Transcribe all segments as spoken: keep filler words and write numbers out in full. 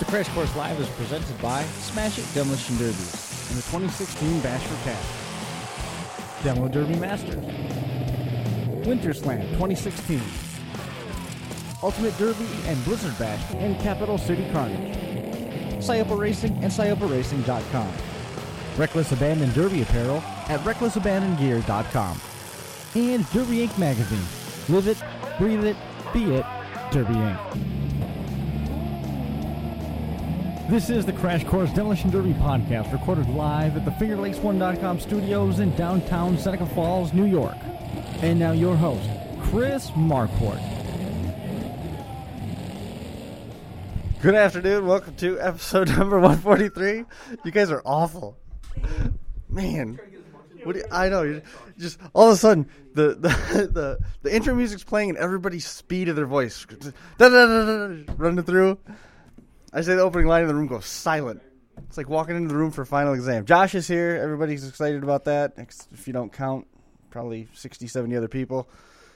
Crash Course Live is presented by Smash It Demolition Derbies and the twenty sixteen Bash for Cash. Demo Derby Masters. Winter Slam twenty sixteen. Ultimate Derby and Blizzard Bash and Capital City Carnage. Syopa Racing and Syopa Racing dot com. Reckless Abandon Derby Apparel at Reckless Abandon Gear dot com. And Derby Incorporated magazine. Live it, breathe it, be it, Derby Incorporated. This is the Crash Course Demolition Derby podcast, recorded live at the Finger Lakes one dot com studios in downtown Seneca Falls, New York. And now your host, Chris Marquardt. Good afternoon. Welcome to episode number one forty-three. You guys are awful. Man. What do you, I know. You're just all of a sudden, the, the, the, the intro music's playing and everybody's speed of their voice. Da, da, da, da, da, running through. I say the opening line and the room goes silent. It's like walking into the room for a final exam. Josh is here. Everybody's excited about that. If you don't count, probably sixty, seventy other people.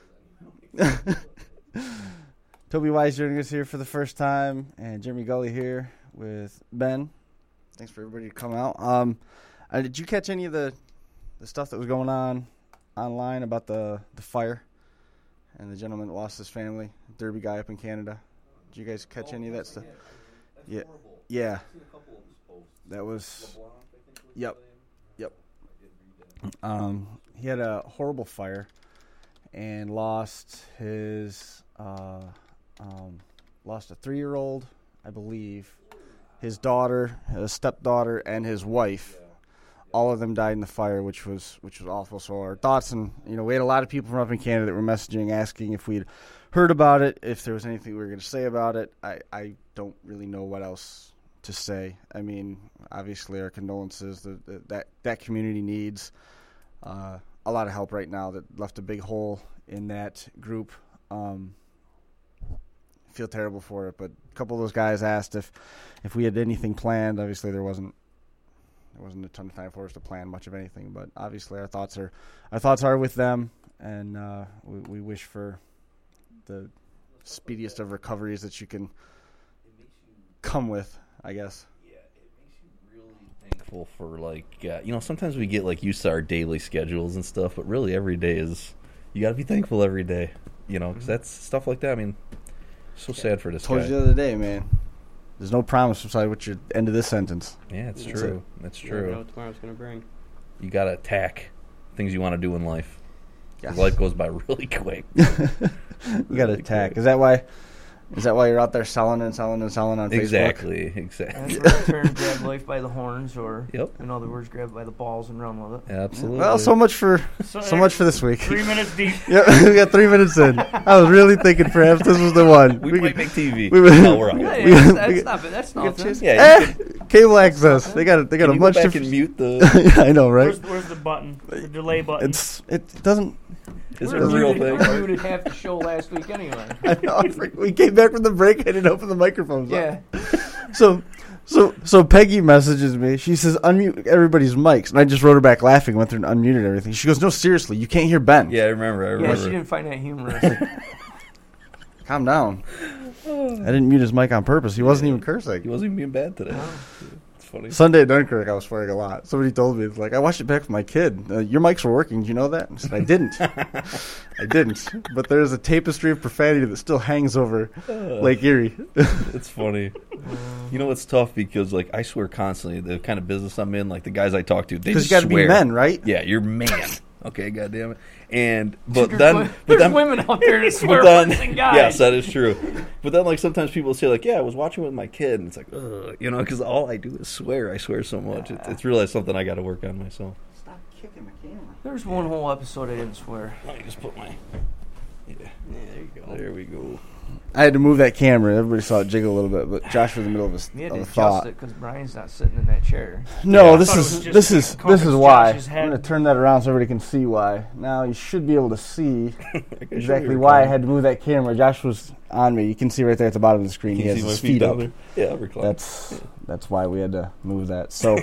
Toby Wise joining us here for the first time. And Jeremy Gully here with Ben. Thanks for everybody to come out. Um, uh, did you catch any of the, the stuff that was going on online about the, the fire and the gentleman that lost his family, Derby guy up in Canada? Did you guys catch oh, any of that stuff? Yeah, yeah. That was. Yep, yep. Um, he had a horrible fire and lost his, uh, um, lost a three-year-old, I believe, his daughter, his stepdaughter, and his wife. All of them died in the fire, which was which was awful. So our thoughts, and you know, we had a lot of people from up in Canada that were messaging, asking if we'd heard about it, if there was anything we were going to say about it. I, I don't really know what else to say. I mean, obviously our condolences. The, the, that that community needs uh, a lot of help right now. That left a big hole in that group. Um, feel terrible for it, but a couple of those guys asked if if we had anything planned. Obviously, there wasn't. There wasn't a ton of time for us to plan much of anything, but obviously our thoughts are our thoughts are with them, and uh, we, we wish for the speediest of recoveries that you can come with, I guess. Yeah, it makes you really thankful for, like, uh, you know, sometimes we get, like, used to our daily schedules and stuff, but really every day is, you got to be thankful every day, you know, because that's stuff like that. I mean, so sad for this guy. Told you the other day, man. There's no promise beside what your end of this sentence. Yeah, it's That's true. it. That's You true. never know what tomorrow's going to bring. You got to attack things you want to do in life. Yes. Life goes by really quick. You got to attack. Is that why? Is that why you're out there selling and selling and selling on Facebook? Exactly. Exactly. That's right. Turn, grab life by the horns, or Yep. in other words, grab it by the balls and run with it. Absolutely. Well, so much for So, so much for this week. Three minutes deep. Yep, we got three minutes in. I was really thinking perhaps this was the one. we, We might could- make T V. we would- no, we're out. Yeah, We- yeah, we- that's, that's not bad. That's nothing. Yeah, Eh, you can, cable access. They got they got can a you much go back different. and mute the... I know, right? Where's, where's the button? The delay button. It's it doesn't. Is We there a were real muted- thing? We muted half the show last week anyway. I know. I freak- we came back from the break. I didn't open the microphones. up. Yeah. So, so, so Peggy messages me. She says, "Unmute everybody's mics," and I just wrote her back laughing. Went through and unmuted everything. She goes, "No, seriously, you can't hear Ben." Yeah, I remember. I Yeah, remember. she didn't find that humorous. Calm down. I didn't mute his mic on purpose. He wasn't even cursing. He wasn't even being bad today. It's funny. Sunday at Dunkirk, I was swearing a lot. Somebody told me, it's like, I watched it back with my kid. Uh, your mics were working. Did you know that? I said, I didn't. I didn't. But there's a tapestry of profanity that still hangs over Lake Erie. It's funny. You know, it's tough because, like, I swear constantly. The kind of business I'm in, like, the guys I talk to, they Because just you got to be swear. men, right? Yeah, you're man. Okay, goddamn it. And but There's then, wo- but there's then, women out there that swear but then, worse than guys. yes, that is true. But then, like, sometimes people say, like, yeah, I was watching with my kid, and it's like, ugh, you know, because all I do is swear. I swear so much. It's, it's really something I got to work on myself. Stop kicking the camera. There's one whole episode I didn't swear. Let me just put my. Yeah, Yeah, there you go. there we go. I had to move that camera. Everybody saw it jiggle a little bit, but Josh was in the middle of a, We had of to a adjust thought. it because Brian's not sitting in that chair. No, Yeah, I this thought it is was just this is compass this is why. Josh's I'm head. going to turn that around so everybody can see why. Now you should be able to see I can show exactly you why I recline. had to move that camera. Josh was on me. You can see right there at the bottom of the screen. Can He you has see my his feet feet down up. there? Yeah, recline. That's that's why we had to move that. So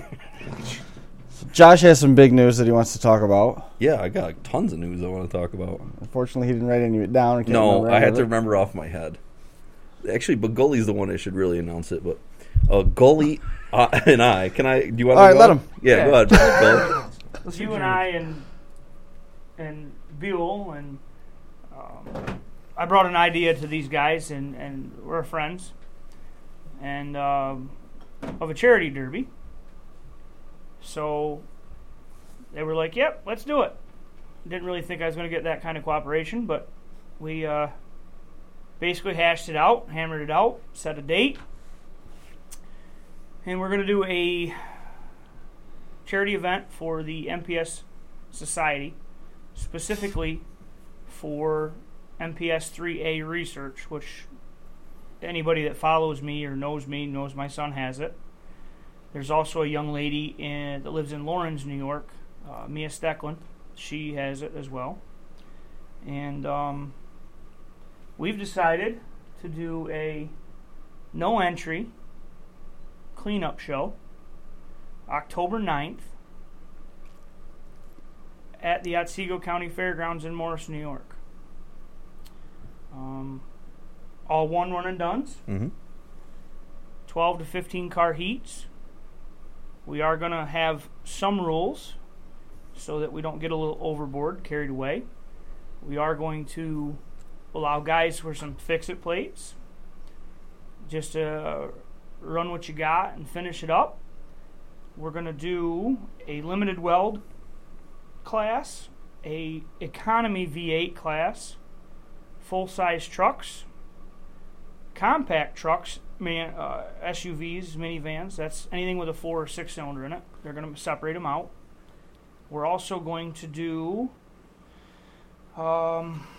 Josh has some big news that he wants to talk about. Yeah, I got tons of news I want to talk about. Unfortunately, he didn't write any of it down. Or can't No, remember I any had of to it. remember off my head. Actually, Bagulli's the one that should really announce it, but uh, Gully uh, and I. Can I? Do you want? All to right, go? let him. Yeah, Yeah. go ahead, Gully. It's you and I and and Buell and um, I brought an idea to these guys and, and we're friends and um, of a charity derby. So they were like, "Yep, let's do it." Didn't really think I was going to get that kind of cooperation, but we uh, basically hashed it out, hammered it out, set a date, and we're going to do a charity event for the M P S Society, specifically for M P S three A research, which anybody that follows me or knows me knows my son has it. There's also a young lady in, that lives in Lawrence, New York, uh, Mia Stecklin. She has it as well. And um, we've decided to do a no entry cleanup show October ninth at the Otsego County Fairgrounds in Morris, New York. Um, all one run and dones, Mm-hmm. twelve to fifteen car heats. We are going to have some rules so that we don't get a little overboard, carried away. We are going to allow guys for some fix-it plates. Just uh, run what you got and finish it up. We're going to do a limited weld class, a economy V eight class, full-size trucks, compact trucks, man, uh, S U Vs, minivans. That's anything with a four or six cylinder in it. They're going to separate them out. We're also going to do um,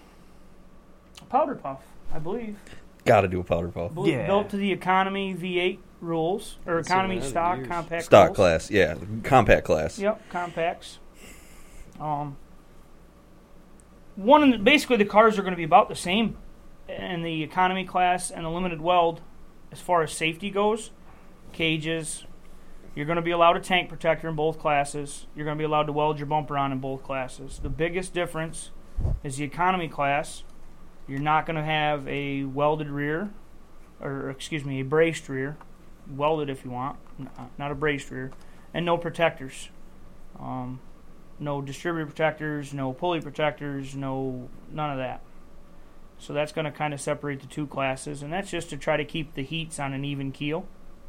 a powder puff, I believe. Got to do a powder puff. Bel- Yeah. Built to the economy V eight rules, or That's economy around stock, years. compact Stock rules. class, yeah, compact class. Yep, compacts. Um, one of the, basically the cars are going to be about the same in the economy class and the limited weld as far as safety goes. Cages. You're going to be allowed a tank protector in both classes. You're going to be allowed to weld your bumper on in both classes. The biggest difference is the economy class. You're not going to have a welded rear, or excuse me, a braced rear, welded if you want, not a braced rear, and no protectors. Um, no distributor protectors, no pulley protectors, no none of that. So that's going to kind of separate the two classes, and that's just to try to keep the heats on an even keel.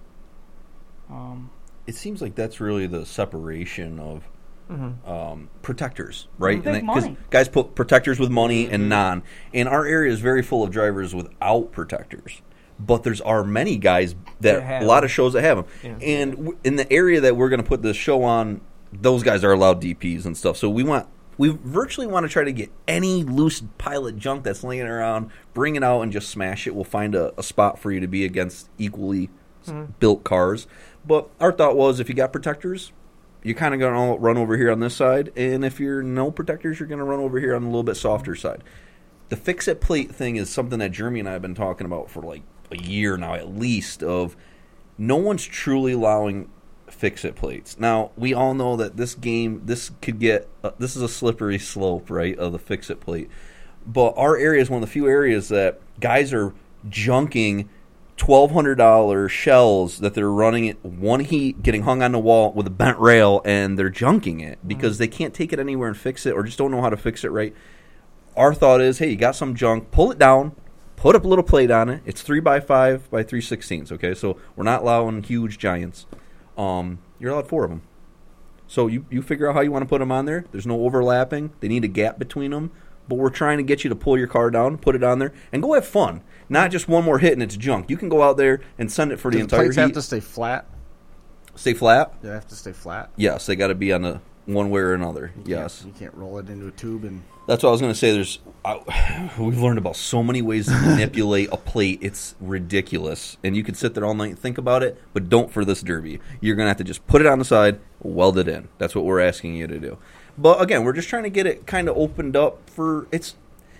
Um, It seems like that's really the separation of Mm-hmm. um, protectors, right? Big And that- 'cause money. guys put protectors with money and non. And our area is very full of drivers without protectors. But there's are many guys that That have a lot them. of shows that have them. Yeah. And w- in the area that we're going to put this show on, those guys are allowed D Ps and stuff. So we want we virtually want to try to get any loose pilot junk that's laying around, bring it out and just smash it. We'll find a, a spot for you to be against equally s- built cars. But our thought was, if you got protectors, you're kind of going to run over here on this side, and if you're no protectors, you're going to run over here on the little bit softer side. The fix-it plate thing is something that Jeremy and I have been talking about for like a year now at least, of no one's truly allowing fix-it plates. Now, we all know that this game, this could get, uh, this is a slippery slope, right, of the fix-it plate. But our area is one of the few areas that guys are junking twelve hundred dollars shells that they're running at one heat, getting hung on the wall with a bent rail, and they're junking it because mm-hmm. they can't take it anywhere and fix it, or just don't know how to fix it right. Our thought is, hey, you got some junk, pull it down, put up a little plate on it. It's three by five by three sixteenths, okay? So we're not allowing huge giants. Um, you're allowed four of them. So you, you figure out how you want to put them on there. There's no overlapping. They need a gap between them. But we're trying to get you to pull your car down, put it on there, and go have fun. Not just one more hit and it's junk. You can go out there and send it for Do the the entire plates heat. have to stay flat? Stay flat? They have to stay flat? Yes, they got to be on the one way or another. You Yes. can't, you can't roll it into a tube and... That's what I was going to say. There's, I, we've learned about so many ways to manipulate a plate. It's ridiculous. And you can sit there all night and think about it, but don't for this derby. You're going to have to just put it on the side, weld it in. That's what we're asking you to do. But again, we're just trying to get it kind of opened up for, it's,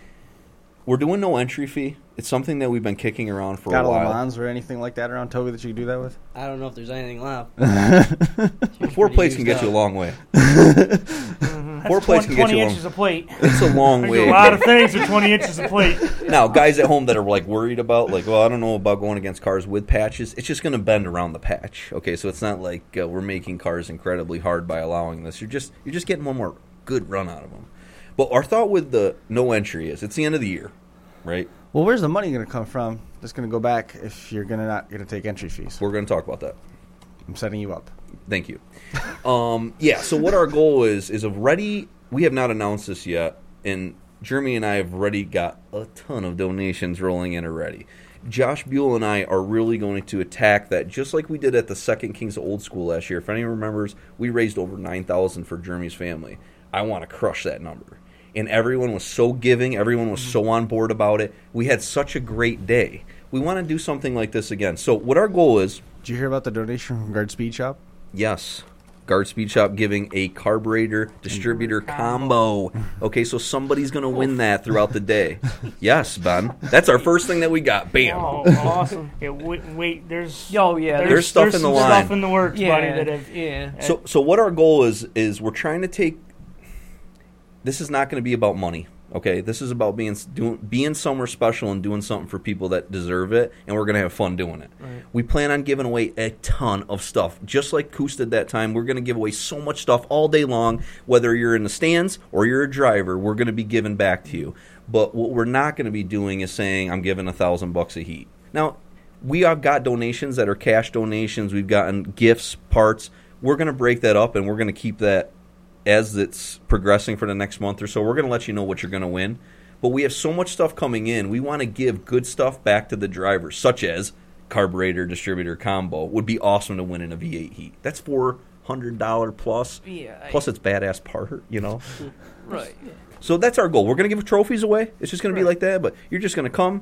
we're doing no entry fee. It's something that we've been kicking around for Got a a Le while. Mans or anything like that around Toby that you can do that with? I don't know if there's anything left. Four Pretty plates can used get you a up. long way. Mm-hmm. four That's plates twenty, can get you twenty long. inches of plate. It's a long There's way. a lot of things with twenty inches of plate. Now, guys at home that are like worried about, like, well, I don't know about going against cars with patches. It's just going to bend around the patch. Okay, so it's not like uh, we're making cars incredibly hard by allowing this. You're just you're just getting one more good run out of them. But our thought with the no entry is it's the end of the year, right? Well, where's the money going to come from? That's going to go back if you're going to not going to take entry fees. We're going to talk about that. I'm setting you up. Thank you. Um, yeah, so what our goal is, is already, we have not announced this yet, and Jeremy and I have already got a ton of donations rolling in already. Josh Buell and I are really going to attack that, just like we did at the Second Kings Old School last year. If anyone remembers, we raised over nine thousand dollars for Jeremy's family. I want to crush that number. And everyone was so giving. Everyone was so on board about it. We had such a great day. We want to do something like this again. So what our goal is, Did you hear about the donation from Guard Speed Shop? yes, Guard Speed Shop giving a carburetor distributor combo. Okay, so somebody's going to win that throughout the day. Yes, Ben. That's our first thing that we got. Bam. Oh, awesome. Yeah, wait, wait, there's Oh, yeah. there's, There's stuff there's in the some line. stuff in the works, yeah, buddy. That have, yeah. So so what our goal is is we're trying to take, this is not going to be about money. Okay, this is about being doing being somewhere special and doing something for people that deserve it, and we're gonna have fun doing it. Right. We plan on giving away a ton of stuff, just like Coos did that time. We're gonna give away so much stuff all day long, whether you're in the stands or you're a driver. We're gonna be giving back to you. But what we're not gonna be doing is saying I'm giving a thousand bucks a heat. Now, we have got donations that are cash donations. We've gotten gifts, parts. We're gonna break that up, and we're gonna keep that as it's progressing for the next month or so. We're going to let you know what you're going to win. But we have so much stuff coming in. We want to give good stuff back to the drivers, such as carburetor distributor combo. Would be awesome to win in a V eight heat. That's four hundred dollars plus. Yeah, I- Plus it's badass part, you know. Right. So that's our goal. We're going to give trophies away. It's just going to be Right. like that. But you're just going to come,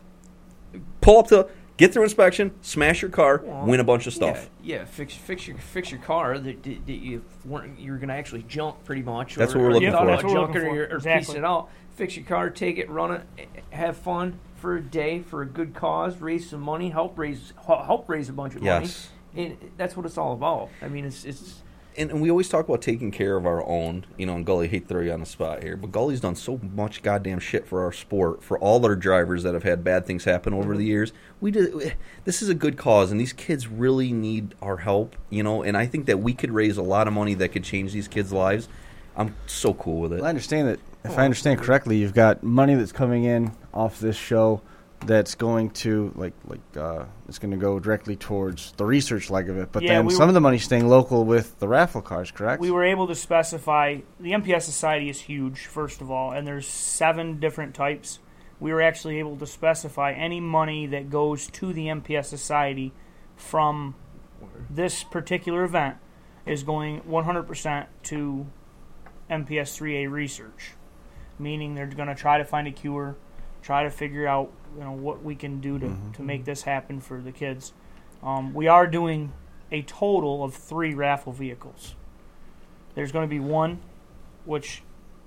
pull up to, get through inspection, smash your car, Well, win a bunch of stuff. Yeah, yeah, fix fix your fix your car that, that, that you weren't you were going to actually junk pretty much. That's or, what we're or looking you thought for. about That's what we're junking looking or, for. or Exactly. piecing it out. Fix your car, take it, run it, have fun for a day for a good cause, raise some money, help raise help raise a bunch of Yes. money. And that's what it's all about. I mean, it's it's And, and we always talk about taking care of our own, you know, and Gully, hate to throw you on the spot here, but Gully's done so much goddamn shit for our sport, for all our drivers that have had bad things happen over the years. We did, this is a good cause, and these kids really need our help, you know, and I think that we could raise a lot of money that could change these kids' lives. I'm so cool with it. Well, I understand that. If I understand correctly, you've got money that's coming in off this show that's going to like like uh, it's going to go directly towards the research leg of it. But Yeah, then we some were- of the money's staying local with the raffle cars, correct? we were able to specify the M P S Society is huge, first of all, and there's seven different types. We were actually able to specify any money that goes to the M P S Society from this particular event is going one hundred percent to M P S three A research, meaning they're going to try to find a cure, try to figure out you know what we can do to, to make this happen for the kids. Um, we are doing a total of three raffle vehicles. There's going to be one, which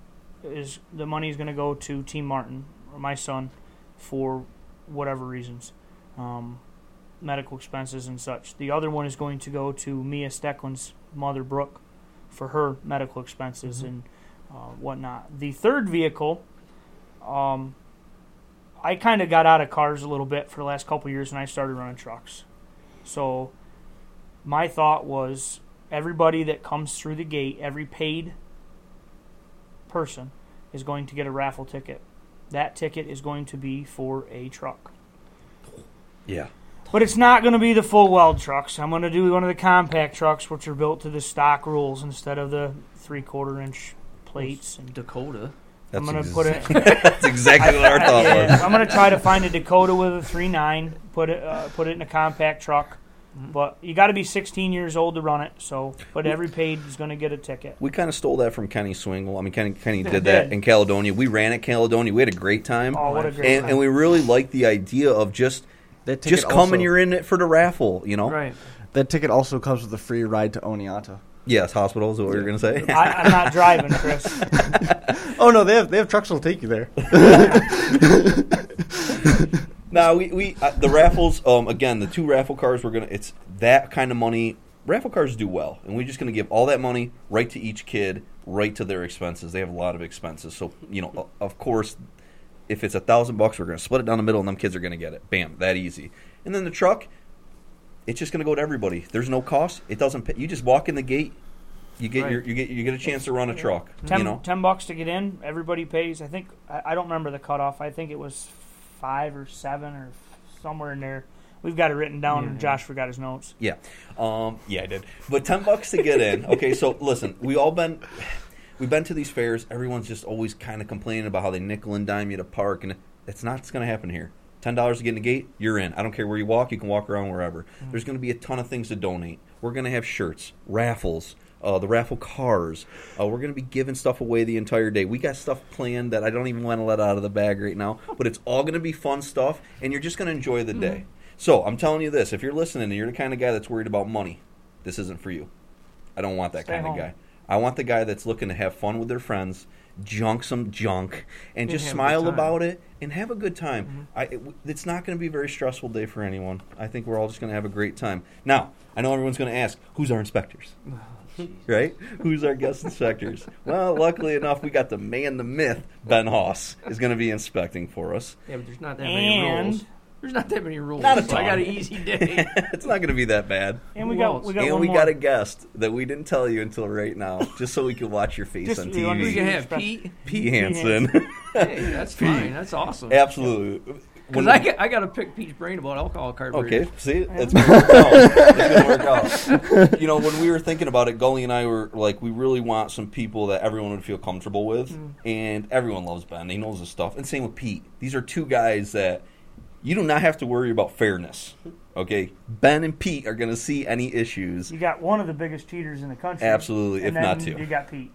is the money is going to go to Team Martin, or my son, for whatever reasons, um, medical expenses and such. The other one is going to go to Mia Stecklin's mother, Brooke, for her medical expenses and uh, whatnot. The third vehicle, um, I kind of got out of cars a little bit for the last couple of years, and I started running trucks. So my thought was everybody that comes through the gate, every paid person is going to get a raffle ticket. That ticket is going to be for a truck. Yeah. But it's not going to be the full weld trucks. I'm going to do one of the compact trucks, which are built to the stock rules instead of the three-quarter inch plates. And Dakota. I'm That's going to ex- put it. That's exactly what our thought Yeah, was. I'm going to try to find a Dakota with a three nine. Put it, uh, put it in a compact truck. But you got to be sixteen years old to run it. So, but every paid is going to get a ticket. We kind of stole that from Kenny Swingle. I mean, Kenny, Kenny did did. that in Caledonia. We ran at Caledonia. We had a great time. Oh, what a great and, time. and we really liked the idea of just that ticket just come also, and you're in it for the raffle, you know? Right. That ticket also comes with a free ride to Oneonta. Yes, hospital is what we were going to say. I, I'm not driving, Chris. Oh no, they have they have trucks that'll take you there. No, we, we uh, the raffles, um, again, the two raffle cars, we're going to, it's that kind of money. Raffle cars do well, and we're just going to give all that money right to each kid right to their expenses. They have a lot of expenses. So, you know, o- of course, if it's a thousand bucks, we're going to split it down the middle, and them kids are going to get it. Bam, that easy. And then the truck, it's just going to go to everybody. There's no cost. It doesn't pay. You just walk in the gate. You get Right. your you get you get a chance to run a truck. Ten, you know, ten bucks to get in. Everybody pays. I think I, I don't remember the cutoff. I think it was five or seven or f- somewhere in there. We've got it written down, Yeah. and Josh forgot his notes. yeah, um, yeah, I did. But ten bucks to get in. Okay, so listen, we all been we've been to these fairs. Everyone's just always kind of complaining about how they nickel and dime you to park, and it's not going to happen here. Ten dollars to get in the gate, you're in. I don't care where you walk. You can walk around wherever. Mm-hmm. There's going to be a ton of things to donate. We're going to have shirts, raffles. Uh, the raffle cars. Uh, we're going to be giving stuff away the entire day. We got stuff planned that I don't even want to let out of the bag right now, but it's all going to be fun stuff, and you're just going to enjoy the day. Mm-hmm. So I'm telling you this, if you're listening and you're the kind of guy that's worried about money, this isn't for you. I don't want that Stay kind home. of guy. I want the guy that's looking to have fun with their friends, junk some junk, and And just have a smile good time. about it and have a good time. Mm-hmm. I, it, it's not going to be a very stressful day for anyone. I think we're all just going to have a great time. Now, I know everyone's going to ask, who's our inspectors? Right? Who's our guest inspectors? Well, luckily enough, we got the man, the myth, Ben Hoss, is going to be inspecting for us. Yeah, but there's not that many And- rules. There's not that many rules. Not a so I ton. got an easy day. It's not going to be that bad. And we Who got else? we got and one we more. got a guest that we didn't tell you until right now, just so we could watch your face Just- on we wanted we T V. can to- have Pete. Pete Hansen. Hey, that's fine. That's awesome. Absolutely. Because I, got- I got to pick Pete's brain about alcohol carburetors. Okay, see, it's gonna work out. It's gonna work out. You know, when we were thinking about it, Gully and I were like, we really want some people that everyone would feel comfortable with, Mm. and everyone loves Ben. He knows his stuff, and same with Pete. These are two guys that you do not have to worry about fairness. Okay, Ben and Pete are gonna see any issues. You got one of the biggest cheaters in the country. Absolutely, and if not then two. You got Pete.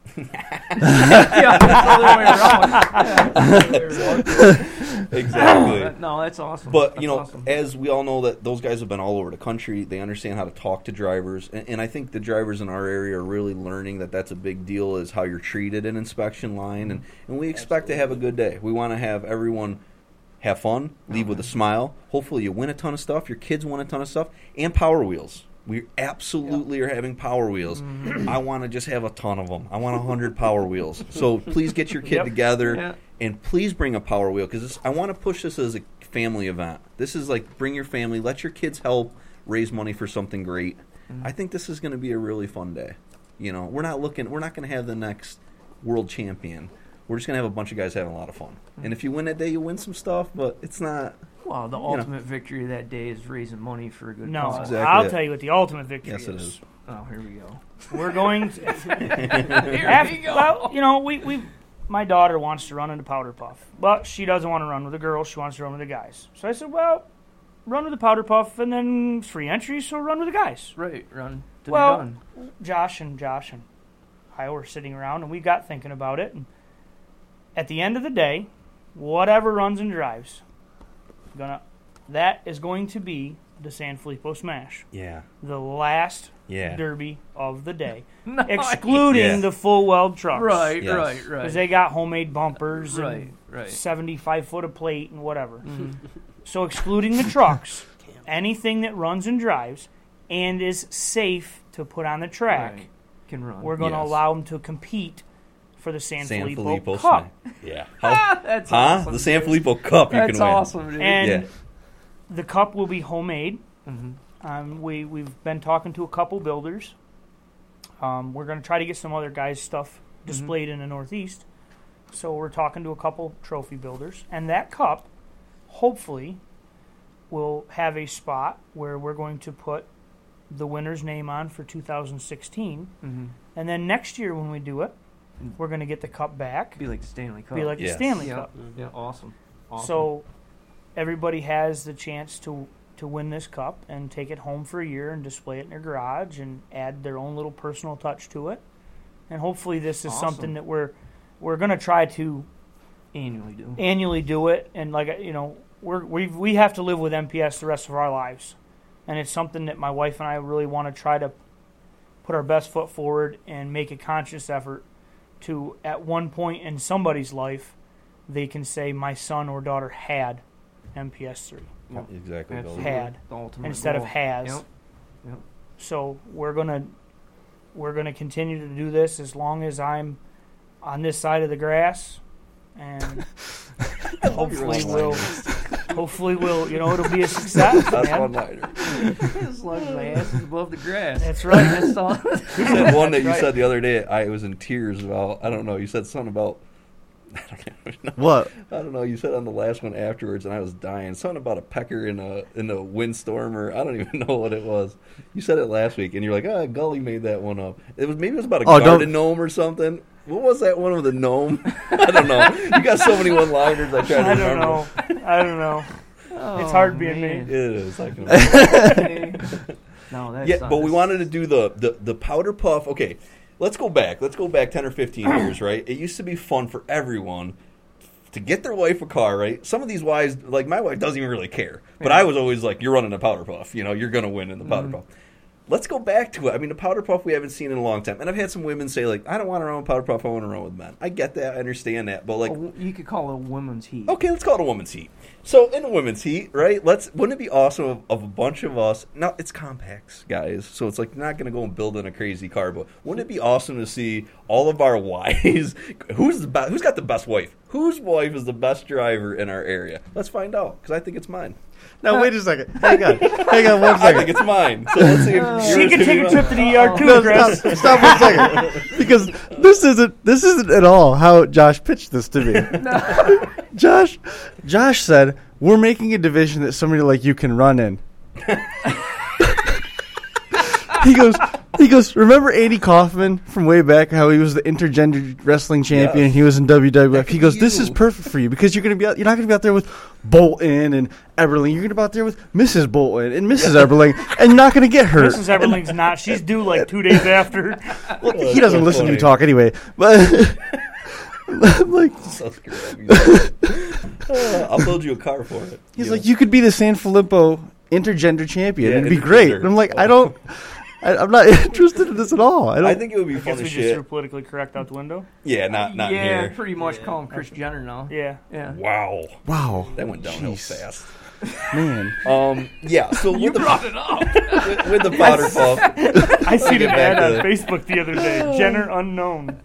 Yeah, that's the other way around. Yeah. Exactly. That- no, that's awesome. But, That's you know, awesome. as we all know that those guys have been all over the country, they understand how to talk to drivers. And, and I think the drivers in our area are really learning that that's a big deal, is how you're treated in inspection line. And, and we expect to have a good day. We want to have everyone have fun, leave with a smile. Hopefully you win a ton of stuff, your kids win a ton of stuff, and Power Wheels. We absolutely are having Power Wheels. I want to just have a ton of them. I want one hundred Power Wheels. So please get your kid Yep. together. Yeah. And please bring a Power Wheel, because I want to push this as a family event. This is like, bring your family, let your kids help raise money for something great. Mm-hmm. I think this is going to be a really fun day. You know, we're not looking, we're not going to have the next world champion. We're just going to have a bunch of guys having a lot of fun. Mm-hmm. And if you win that day, you win some stuff, but it's not. Well, the know. ultimate victory of that day is raising money for a good No, cause. Exactly I'll it. tell you what the ultimate victory Yes, is. it is. Oh, here we go. We're going to. Here After, we go. well, you know, we we my daughter wants to run into Powder Puff, but she doesn't want to run with the girls. She wants to run with the guys. So I said, well, run with the Powder Puff, and then free entry. So run with the guys. Right, run to Well- the gun. Josh and Josh and I were sitting around, and we got thinking about it. And at the end of the day, whatever runs and drives, gonna that is going to be the San Filippo Smash, Yeah. the last Yeah. derby of the day, Nice. excluding Yeah. the full weld trucks. Right, Yes. right, right. Because they got homemade bumpers Right, and right. seventy-five foot of plate and whatever. Mhm. So excluding the trucks, anything that runs and drives and is safe to put on the track, Right. Can run. we're going to Yes. allow them to compete for the San, San Filippo, Filippo Cup. Smash. Yeah. How, That's huh? awesome. The San dude. Filippo Cup you That's can win. awesome, dude. And Yeah. the cup will be homemade. Mhm. Um, we, we've been talking to a couple builders. Um, we're going to try to get some other guys' stuff displayed in the Northeast. So we're talking to a couple trophy builders. And that cup, hopefully, will have a spot where we're going to put the winner's name on for two thousand sixteen. Mhm. And then next year when we do it, we're going to get the cup back. Be like the Stanley Cup. Be like Yes. the Stanley yeah. Cup. Yeah, awesome. awesome. So everybody has the chance to to win this cup and take it home for a year and display it in their garage and add their own little personal touch to it. And hopefully this is Awesome. something that we're we're going to try to annually do. annually do it, and like you know, we're we we have to live with M P S the rest of our lives. And it's something that my wife and I really want to try to put our best foot forward and make a conscious effort to, at one point in somebody's life, they can say my son or daughter had M P S three Yep. Exactly. Gully. Absolutely. Had The ultimate instead of goal. has. Yep. Yep. So we're gonna we're going to continue to do this as long as I'm on this side of the grass, and hopefully we'll, hopefully we'll, you know, it'll be a success, That's man. one nighter. As long as my ass is above the grass. That's right. That's all. You said one that you Right. said the other day. I was in tears about. I don't know. You said something about. I don't know. What? I don't know. You said on the last one afterwards, and I was dying. Something about a pecker in a in a windstorm, or I don't even know what it was. You said it last week, and you're like, "Ah, Gully made that one up." It was maybe it was about a Oh, garden don't- gnome or something. What was that one with the gnome? I don't know. You got so many one-liners. I try to I don't remember. know. I don't know. Oh, It's hard being man. me. It is. I can No, that's yeah, not- but we that's- wanted to do the, the the powder puff. Okay, let's go back. Let's go back ten or fifteen years, right? It used to be fun for everyone to get their wife a car, right? Some of these wives, like my wife, doesn't even really care. But Yeah. I was always like, "You're running a powder puff. You know, you're going to win in the powder Mhm. puff." Let's go back to it. I mean, the powder puff we haven't seen in a long time, and I've had some women say like, "I don't want to run with powder puff. I want to run with men." I get that. I understand that, but like, Oh, you could call it a women's heat. okay, let's call it a women's heat. So in a women's heat, right? Let's. Wouldn't it be awesome of, of a bunch of us? Now it's compacts, guys. So it's like not going to go and build in a crazy car, but wouldn't it be awesome to see all of our wives? Who's the best? Who's got the best wife? Whose wife is the best driver in our area? Let's find out because I think it's mine. Now wait a second. Hang on. Hang on one I second. think it's mine. So let's see if yours She can be take a mine. trip to the E R too, No, Chris. stop, stop one second. Because this isn't this isn't at all how Josh pitched this to me. Josh Josh said, "We're making a division that somebody like you can run in." He goes he goes, "Remember Andy Kaufman from way back, how he was the intergender wrestling champion? Yes. He was in W W F." That He could goes, be "This you." is perfect for you because you're gonna be out, you're not gonna be out there with Bolton and Eberling. You're gonna be out there with Missus Bolton and Missus Eberling, and you're not gonna get hurt." Missus Everling's not. She's due like two days after. Well, Oh, he doesn't so listen to me funny. talk anyway. But I'm like, So screwed up. Uh, I'll build you a car for it. he's you like, know? you could be the San Filippo intergender champion. Yeah, It'd be great. intergender. And I'm like, I don't, I, I'm not interested in this at all. I don't. I think it would be I fun guess we as just threw shit. politically correct out the window. Yeah, not not yeah, here. pretty much call him Chris Jenner now. Yeah. Yeah. Wow, wow, that went downhill Jeez. fast. man. Um, yeah. So You with the brought it up. with, with the powder puff, I seen get an back ad to on Facebook the other day. Jenner unknown.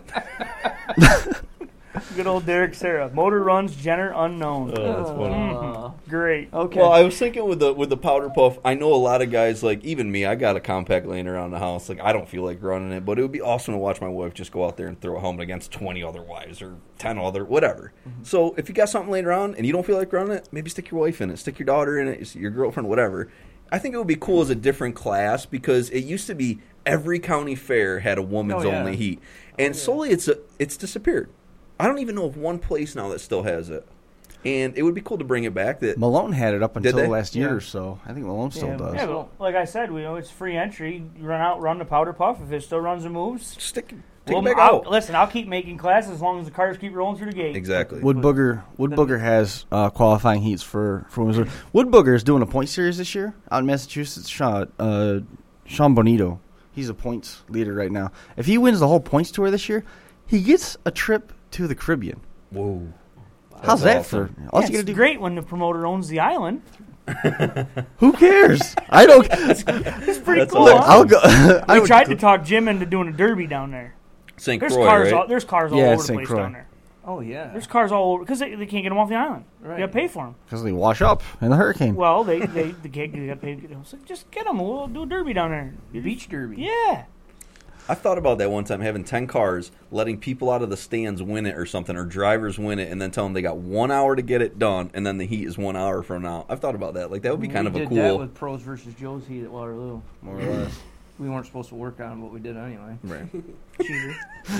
Good old Derek Sarah. Motor runs Jenner unknown. Oh, that's funny. Uh, Great. okay. Well, I was thinking with the with the powder puff. I know a lot of guys, like even me. I got a compact laying around the house. Like I don't feel like running it, but it would be awesome to watch my wife just go out there and throw a helmet against twenty other wives or ten other whatever. Mm-hmm. So if you got something laying around and you don't feel like running it, maybe stick your wife in it, stick your daughter in it, your girlfriend, whatever. I think it would be cool as a different class because it used to be every county fair had a woman's Oh, yeah. only heat, and slowly it's a, it's disappeared. I don't even know of one place now that still has it, and it would be cool to bring it back. That Malone had it up Did until they? last year Yeah. or so. I think Malone still Yeah, does. Yeah, but like I said, we know it's free entry. You run out, run the powder puff. If it still runs and moves, stick take well, it back I'll, out. listen, I'll keep making classes as long as the cars keep rolling through the gate. Exactly. Wood Booger, Wood Booger has uh, qualifying heats for for women's. Wood Booger is doing a point series this year out in Massachusetts. Sean, uh, Sean Bonito, he's a points leader right now. If he wins the whole points tour this year, he gets a trip to the Caribbean. Whoa. How's That's that awesome. for? All Yeah, you gotta it's do? great when the promoter owns the island. Who cares? I don't. It's pretty That's cool. awesome. Look, Huh? I'll go. I We would- tried to talk Jim into doing a derby down there. Saint There's Croix, cars. right? All, there's cars all Yeah, over it's the Saint place Croix. down there. oh yeah. There's cars all over because they, they can't get them off the island. Right. You got to pay for them. because they wash up in the hurricane. Well, they they they can't they got paid. So just get them. We'll do a derby down there. Beach derby. Yeah. I thought about that one time, having ten cars, letting people out of the stands win it or something, or drivers win it, and then tell them they got one hour to get it done, and then the heat is one hour from now. I've thought about that. Like that would be kind we of a did cool. that with Pros versus Joe's heat at Waterloo. More or less. We weren't supposed to work on it, but we did anyway. Right. Cheater.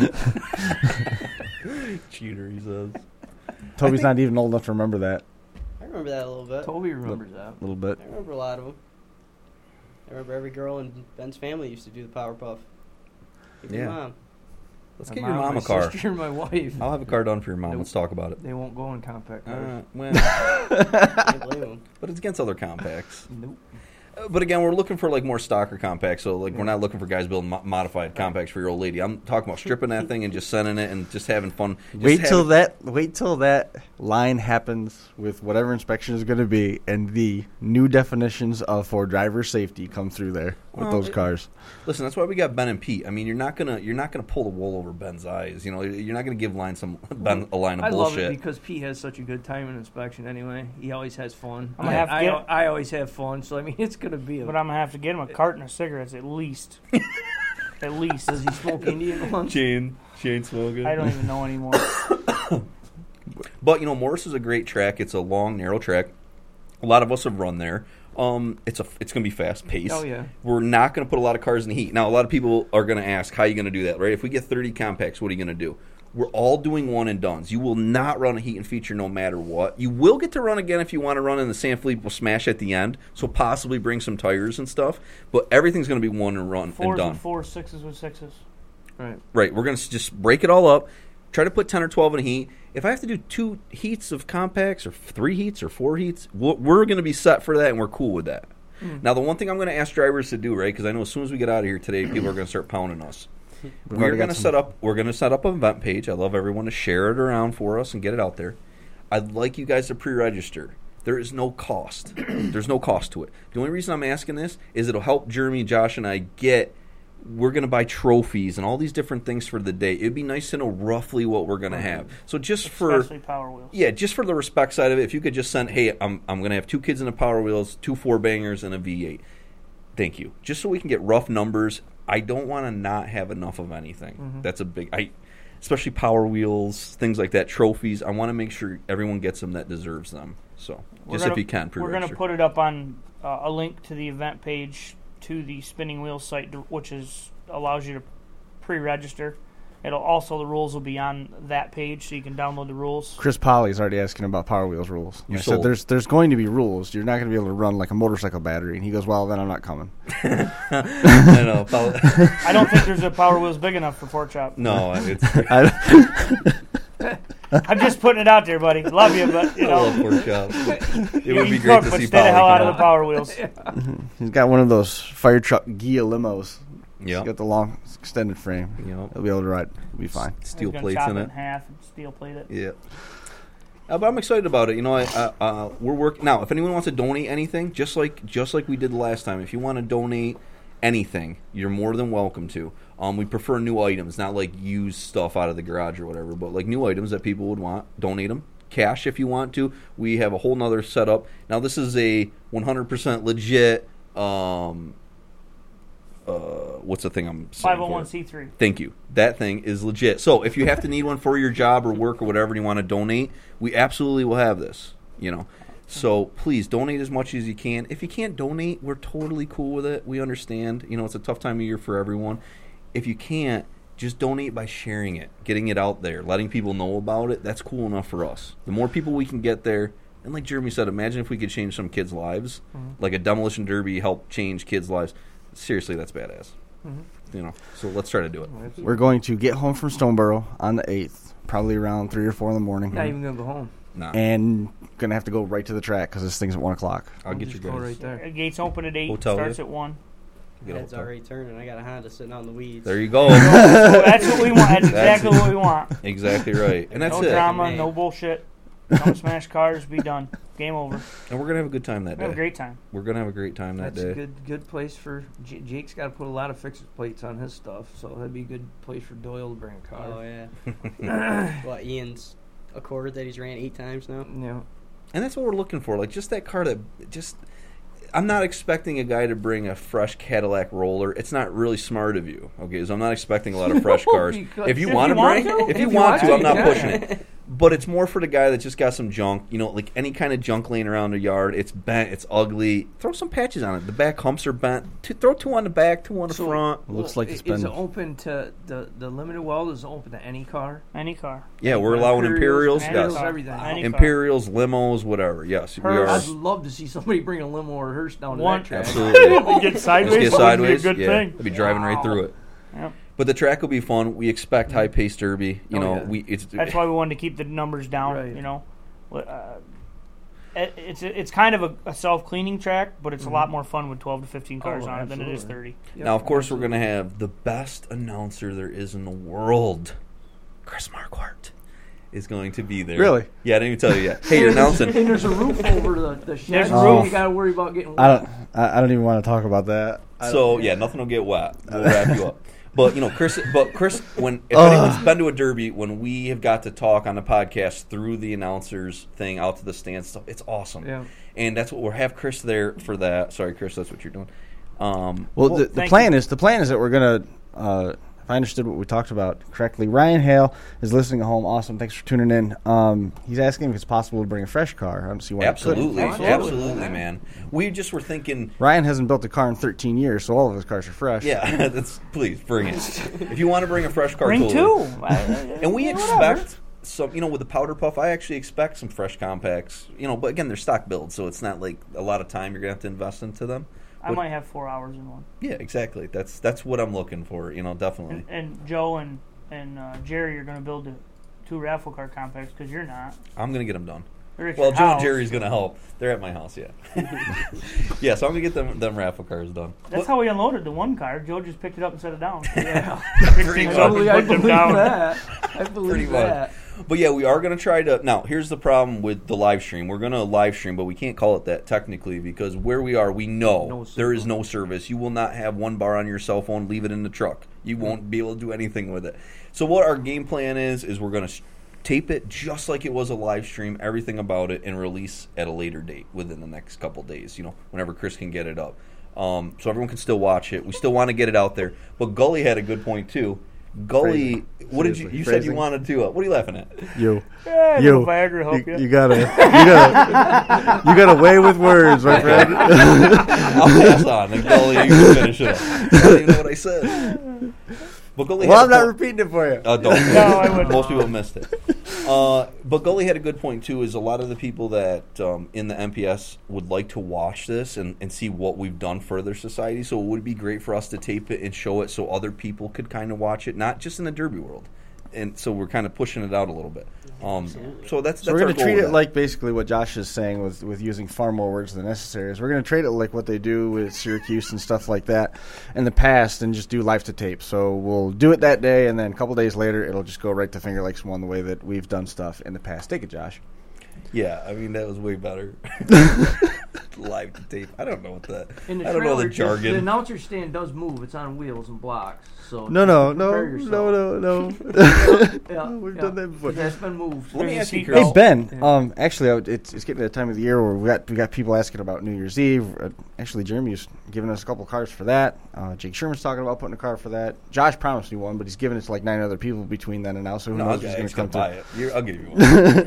Cheater, he says. Toby's not even old enough to remember that. I remember that a little bit. Toby remembers that. A little bit. I remember a lot of them. I remember every girl in Ben's family used to do the Power Puff. Like your Yeah. mom. Let's My get your mom, mom my a car. sister, and my wife. I'll have a car done for your mom. Nope. Let's talk about it. They won't go in compact cars. Uh, well, Can't blame them. but it's against other compacts. nope. Uh, But again, we're looking for like more stocker compacts. So like, we're not looking for guys building mo- modified compacts for your old lady. I'm talking about stripping that thing and just sending it and just having fun. Just Wait till having- that. Wait till that line happens with whatever inspection is going to be, and the new definitions of for driver safety come through there with Well, those it- cars. Listen, that's why we got Ben and Pete. I mean, you're not gonna you're not gonna pull the wool over Ben's eyes. You know, you're not gonna give line some Ben a line of I love bullshit. it because Pete has such a good time in inspection anyway. He always has fun. I'm gonna I, have to I, get- I always have fun, so I mean, it's going to be a... But I'm gonna have to get him a carton of cigarettes at least. At least. Does he smoke Indian ones? chain chain smoking. I don't even know anymore. But you know, Morris is a great track. It's a long, narrow track. A lot of us have run there. Um, it's a it's going to be fast paced. Oh, yeah. We're not going to put a lot of cars in the heat. Now, a lot of people are going to ask, how are you going to do that, right? If we get thirty compacts, what are you going to do? We're all doing one and dones. You will not run a heat and feature no matter what. You will get to run again if you want to run in the San Felipe Smash at the end, so possibly bring some tires and stuff. But everything's going to be one and run Fours and done. with fours, sixes with sixes. Right. Right. We're going to just break it all up. Try to put ten or twelve in a heat. If I have to do two heats of compacts or three heats or four heats, we're, we're going to be set for that, and we're cool with that. Mm. Now, the one thing I'm going to ask drivers to do, right, because I know as soon as we get out of here today, people are going to start pounding us. We've We're already got going to some- set up. We're going to set up an event page. I love everyone to share it around for us and get it out there. I'd like you guys to pre-register. There is no cost. There's no cost to it. The only reason I'm asking this is it'll help Jeremy, Josh, and I get. We're going to buy trophies and all these different things for the day. It'd be nice to know roughly what we're going to have. So just for Especially Power Wheels. yeah, just for the respect side of it, if you could just send, hey, I'm I'm going to have two kids in the Power Wheels, two four bangers, and a V eight. Thank you. Just so we can get rough numbers. I don't want to not have enough of anything. Mm-hmm. That's a big, I, especially Power Wheels, things like that, trophies. I want to make sure everyone gets them that deserves them. So We're just gonna- if you can, We're going to pre-register. put it up on uh, a link to the event page to the Spinning Wheels site, which is allows you to pre-register. It'll also the rules will be on that page, so you can download the ruls. Chris Polly's already asking about Power Wheels rules. You I sold. said there's there's going to be rules. You're not going to be able to run like a motorcycle battery. And he goes, well, then I'm not coming. I know. Power- I don't think there's a Power Wheels big enough for Pork Chop. no, it's. I, I'm just putting it out there, buddy. Love you, but you I love know, pork chop. It you would be can great cook, to but see stay the hell Polly out come of the Power Wheels. he's got one of those fire truck Gia limos. He's Yep. got the long extended frame. Yep. He'll be able to ride. It'll be fine. Steel He's gonna plates chop in it it. in half and steel plate it. Yeah. Uh, but I'm excited about it. You know, I, uh, uh, we're working now. If anyone wants to donate anything, just like just like we did the last time, if you want to donate anything, you're more than welcome to. Um, we prefer new items, not like used stuff out of the garage or whatever, but like new items that people would want. Donate them. Cash if you want to. We have a whole nother setup. Now this is a one hundred percent legit. Um, uh, what's the thing I'm saying? five oh one c three. Thank you. That thing is legit. So if you have to need one for your job or work or whatever and you want to donate, we absolutely will have this, you know. So please donate as much as you can. If you can't donate, we're totally cool with it. We understand. You know, it's a tough time of year for everyone. If you can't, just donate by sharing it, getting it out there, letting people know about it. That's cool enough for us. The more people we can get there, and like Jeremy said, imagine if we could change some kids' lives. Mm-hmm. Like a demolition derby helped change kids' lives. Seriously, that's badass. Mm-hmm. You know, so let's try to do it. We're going to get home from Stoneboro on the eighth, probably around three or four in the morning, Not even going to go home. Nah, and gonna have to go right to the track because this thing's at one o'clock. I'll get you Just go guys. right there. Uh, Gates open at eight. Hotel starts here? at one. Get a Head's hotel. already turning. I got a Honda sitting out in the weeds. There you go. So that's what we want. That's That's exactly it. what we want. Exactly right, and that's no it. drama, Man. no bullshit. Come smash cars, be done. Game over. And we're gonna have a good time that We have a day. great time. We're gonna have a great time that That's day. a good good place for J- Jake's got to put a lot of fixer plates on his stuff, so that'd be a good place for Doyle to bring a car. Oh yeah. Well, Ian's Accord that he's ran eight times now. Yeah. And that's what we're looking for. Like just that car that just. I'm not expecting a guy to bring a fresh Cadillac roller. It's not really smart of you. Okay, so I'm not expecting a lot of fresh No, cars. because- If you If want to you want bring, to, if if you you want want to, to, I'm not yeah. pushing it. But it's more for the guy that just got some junk. You know, like any kind of junk laying around the yard. It's bent. It's ugly. Throw some patches on it. The back humps are bent. Two, throw two on the back, two on the So- front. It looks like i- it's Is been. it open to the the limited weld? Is it open to any car? Any car. Yeah, we're allowing Imperials. Any Yes, car. everything. Any car. Imperials, limos, whatever. Yes, we Hearse. are. I'd love to see somebody bring a limo or hearse down to One- that track. Absolutely. we get sideways. Let's get that would be a sideways. good yeah, thing. they'll be driving right through it. Yep. But the track will be fun. We expect high pace derby. You Oh, know, yeah. we it's That's why we wanted to keep the numbers down. Right. You know, uh, it, it's it's kind of a, a self cleaning track, but it's a lot more fun with twelve to fifteen cars Oh, on it than it is absolutely. thirty. Yep, now, of course, we're absolutely. going to have the best announcer there is in the world, Chris Marquardt. is going to be there. Really? Yeah, I didn't even tell you yet. Hey, you're announcing. And there's a roof over the, the shed, There's a so roof. you got to worry about getting wet. I don't. I, I don't even want to talk about that. I So don't- yeah, nothing will get wet. We'll wrap you up. But you know, Chris. But Chris, when if Ugh. anyone's been to a derby, when we have got to talk on the podcast through the announcers thing out to the stands stuff, it's awesome. Yeah. And that's what we'll have Chris there for that. Sorry, Chris, that's what you're doing. Um, Well, Well, the, the thank plan you. is the plan is that we're gonna. Uh, if I understood what we talked about correctly, Ryan Hale is listening at home. Awesome, thanks for tuning in. Um, he's asking if it's possible to bring a fresh car. I don't see why. it couldn't. absolutely, Absolutely. absolutely, man. We just were thinking. Ryan hasn't built a car in thirteen years, so all of his cars are fresh. Yeah, that's please bring it. If you want to bring a fresh car, Bring totally. two. And we Whatever. expect some, you know, with the powder puff, I actually expect some fresh compacts. You know, but again, they're stock builds, so it's not like a lot of time you're gonna have to invest into them. I might have four hours in one. Yeah, exactly. That's that's what I'm looking for. You know, definitely. And, and Joe and and uh, Jerry are going to build the two raffle car compacts because you're not. I'm gonna get them done. They're at Well, your Joe and house. Jerry's gonna help. They're at my house. Yeah. Yeah, so I'm gonna get them them raffle cars done. That's But- how we unloaded the one car. Joe just picked it up and set it down. Yeah. Picked Pretty things much. up and Totally, I put them believe down. that. I believe Pretty much. that. But yeah, we are going to try to. Now, here's the problem with the live stream. We're going to live stream, but we can't call it that technically because where we are, we know No there is signal. no service. You will not have one bar on your cell phone, leave it in the truck. You won't be able to do anything with it. So, what our game plan is, is we're going to tape it just like it was a live stream, everything about it, and release at a later date within the next couple days, you know, whenever Chris can get it up. Um, so everyone can still watch it. We still want to get it out there. But Gully had a good point, too. Gully, Phrasing. what did you? Seriously, You said phrasing. you wanted to. Uh, what are you laughing at? You. Yeah, You. little Viagra help You, you. you gotta. You gotta. You gotta weigh with words, my friend. I'll pass on and Gully, you can finish it up. I don't even know what I said. But Gully Well, had I'm a not point- repeating it for you. Uh, don't. No, I wouldn't. Most people missed it. Uh, but Gully had a good point too. Is a lot of the people that um, in the M P S would like to watch this and, and see what we've done for their society. So it would be great for us to tape it and show it so other people could kind of watch it, not just in the Derby world. And so we're kind of pushing it out a little bit. Um, so that's, that's So we're our going to goal treat with it that. like basically what Josh is saying with, with using far more words than necessary. Is we're going to treat it like what they do with Syracuse and stuff like that in the past and just do live to tape. So we'll do it that day, and then a couple days later, it'll just go right to Finger Lakes one the way that we've done stuff in the past. Take it, Josh. Yeah, I mean that was way better. Live to tape. I don't know what that. In the I don't know the trailer, jargon. The announcer stand does move. It's on wheels and blocks. So No, no, no, prepare no, yourself. no, no. Yeah, We've yeah. done that before. That's been moved. Let me There's ask a you, seatbelt. Chris. Hey Ben, Yeah. um, actually, I- it's it's getting to the time of the year where we got we got people asking about New Year's Eve. Uh, actually, Jeremy's giving us a couple cards for that. Uh, Jake Sherman's talking about putting a card for that. Josh promised me one, but he's giving it to like nine other people between then and now. So who No, knows I'll, who's I'm going just to gonna come buy to? it. You're, I'll give you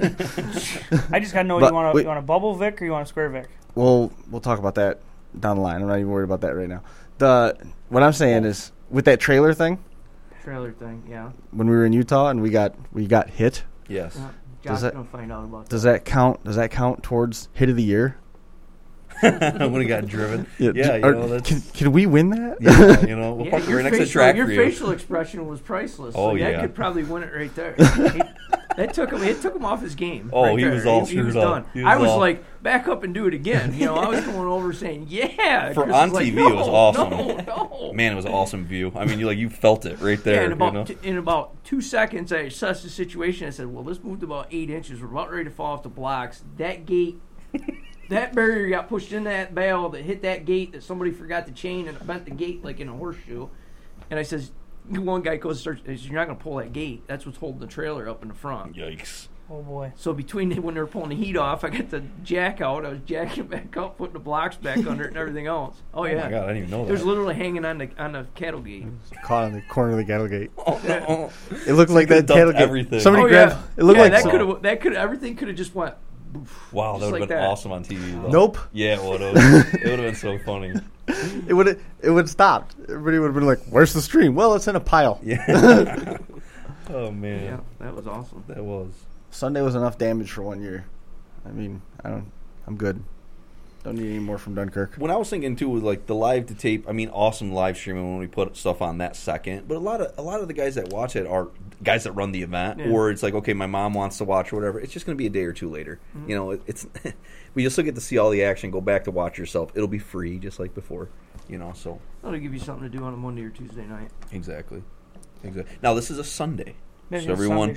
one. I just got to know But you want wait. a, you want a bubble Vic or you want a square Vic? We'll we'll talk about that down the line. I'm not even worried about that right now. The what I'm saying is with that trailer thing Trailer thing, yeah. when we were in Utah and we got we got hit. Yes. yeah. Does Josh's that- gonna find out about Does that count? Does that count towards hit of the year? when he got driven. Yeah, d- you or- know that's. can, can we win that? Yeah, you know, we'll Yeah, park it your right next to facial, track your for you. facial expression was priceless. Oh, so that yeah. could probably win it right there. He- that took him. It took him off his game. Oh, right he there. was all he, he was screwed up. done. He was I was all- like, back up and do it again. You know, I was going over saying, yeah. For Chris on was like, T V, it was "No, awesome. No, no. Man, it was an awesome view. I mean, you like you felt it right there. Yeah, in about you know? t- in about two seconds, I assessed the situation. I said, "Well, this moved about eight inches. We're about ready to fall off the blocks. That gate, that barrier got pushed in that bale that hit that gate that somebody forgot to chain and it bent the gate like in a horseshoe." And I says, "One guy goes, starts, he says, you're not going to pull that gate. That's what's holding the trailer up in the front." Yikes. Oh boy. So between when they were pulling the heat off, I got the jack out. I was jacking it back up, putting the blocks back under it, and everything else. Oh yeah, Oh my god, I didn't even know it was that. literally hanging on the on the cattle gate. Caught on the corner of the cattle gate. Oh no. It looked like that could've dumped cattle gate. everything. Somebody oh grabbed. yeah, It looked yeah, like that some- could have that could everything could have just went. Wow, Just that would have like been that. awesome on T V. Though. Nope. Yeah, it would have. It would have been so funny. It would it would have stopped. Everybody would have been like, "Where's the stream?" Well, it's in a pile. Yeah. Oh man, Yeah, that was awesome. that was. Sunday was enough damage for one year. I mean, I don't. I'm good. Don't need any more from Dunkirk. When I was thinking too, with like the live to tape, I mean, awesome live streaming when we put stuff on that second. But a lot of a lot of the guys that watch it are guys that run the event, Yeah. or it's like, okay, my mom wants to watch or whatever. It's just going to be a day or two later. Mm-hmm. You know, it, it's we just still get to see all the action. Go back to watch yourself. It'll be free, just like before. You know, so That'll give you something to do on a Monday or Tuesday night. exactly, exactly. Now this is a Sunday, Maybe so a everyone Sunday show.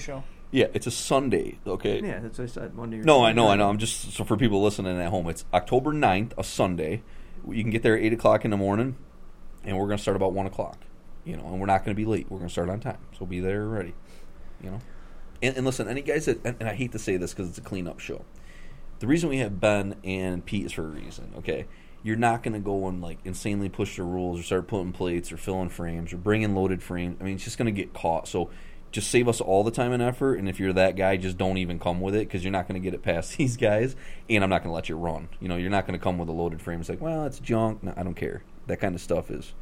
Yeah, it's a Sunday, okay? Yeah, that's what I said. Monday. Or No, I know, I know. I'm just, so for people listening at home, it's October ninth, a Sunday. You can get there at eight o'clock in the morning, and we're going to start about one o'clock. You know, and we're not going to be late. We're going to start on time. So be there ready, you know? And, and listen, any guys that, and, and I hate to say this because it's a cleanup show. The reason we have Ben and Pete is for a reason, okay? You're not going to go and, like, insanely push the rules or start putting plates or filling frames or bringing loaded frames. I mean, it's just going to get caught. So just save us all the time and effort, and if you're that guy, just don't even come with it because you're not going to get it past these guys, and I'm not going to let you run. You know, you're not going to come with a loaded frame. It's like, well, it's junk. No, I don't care. That kind of stuff is...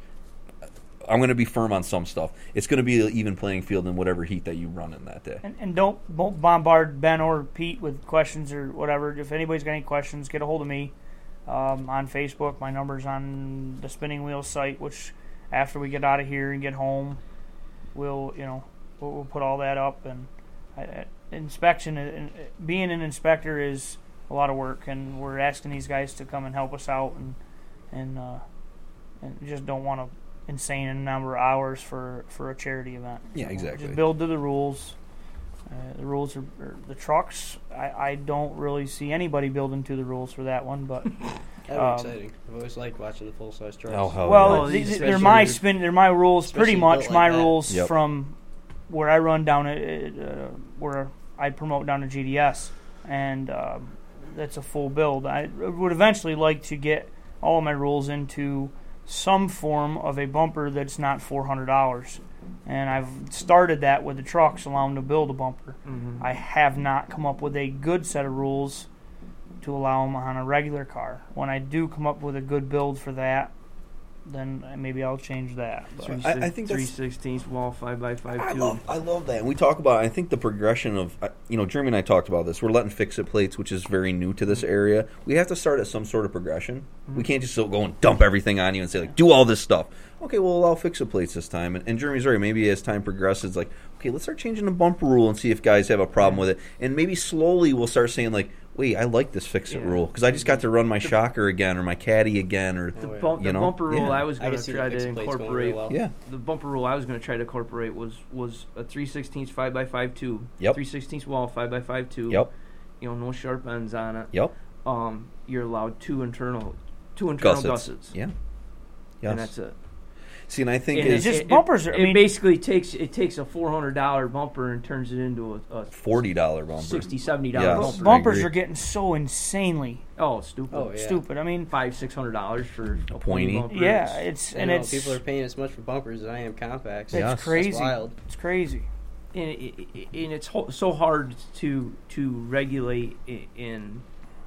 I'm going to be firm on some stuff. It's going to be an even playing field in whatever heat that you run in that day. And, and don't, don't bombard Ben or Pete with questions or whatever. If anybody's got any questions, get a hold of me um, on Facebook. My number's on the Spinning Wheels site, which after we get out of here and get home, we'll, you know, we'll, we'll put all that up. And I, inspection, and being an inspector is a lot of work, and we're asking these guys to come and help us out, and and uh, and just don't want to insane number of hours for, for a charity event. Yeah, exactly. Just build to the rules. Uh, the rules are, are the trucks. I, I don't really see anybody building to the rules for that one, but That'd be Um, exciting. I've always liked watching the full size trucks. Oh, hell well, yeah. Oh, th- these they're my especially- spin. They're my rules. Pretty Especially much built like my that. rules Yep. from where I run down at uh, where I promote down to G D S, and um, that's a full build. I would eventually like to get all of my rules into some form of a bumper that's not four hundred dollars. And I've started that with the trucks, allowing them to build a bumper. Mm-hmm. I have not come up with a good set of rules to allow them on a regular car. When I do come up with a good build for that, then maybe I'll change that. But Three, I- I think three that's- sixteenths wall, five by five I two. love, I love that. And we talk about, I think the progression of, uh, you know, Jeremy and I talked about this. We're letting fix-it plates, which is very new to this area. We have to start at some sort of progression. We can't just go and dump everything on you and say, like, do all this stuff. Okay, we'll allow fix-it plates this time. And, and Jeremy's right. Maybe as time progresses, it's like, okay, let's start changing the bumper rule and see if guys have a problem with it. And maybe slowly we'll start saying, like, wait, I like this fix-it Yeah. rule because I just got to run my shocker again or my caddy again. Or The, Oh, yeah. bump, You the know? bumper rule Yeah. I was I going can to see try the to fixed plates going incorporate. real well. Yeah. The bumper rule I was going to try to incorporate was was a three sixteenths five by five two. Yep. three sixteenths wall, five by five two. Yep. You know, no sharp ends on it. Yep. Um, you're allowed two internal, two internal Gussets. gussets. Yeah. Yes. And that's it. See, and I think And is just it, bumpers are- It, I mean- it basically takes it takes a four hundred dollar bumper and turns it into a, a forty dollar bumper. sixty, seventy dollar Yes. Bu- bumper. bumpers agree. are getting so insanely Oh, stupid. Oh, yeah. stupid. I mean, Five, six hundred dollars for a Pointy. pointy bumper. yeah, it's I and know, it's people are paying as much for bumpers as I am compacts. it's Yes. crazy. That's wild. It's crazy. and, it, it, and it's ho- so hard to to regulate i- and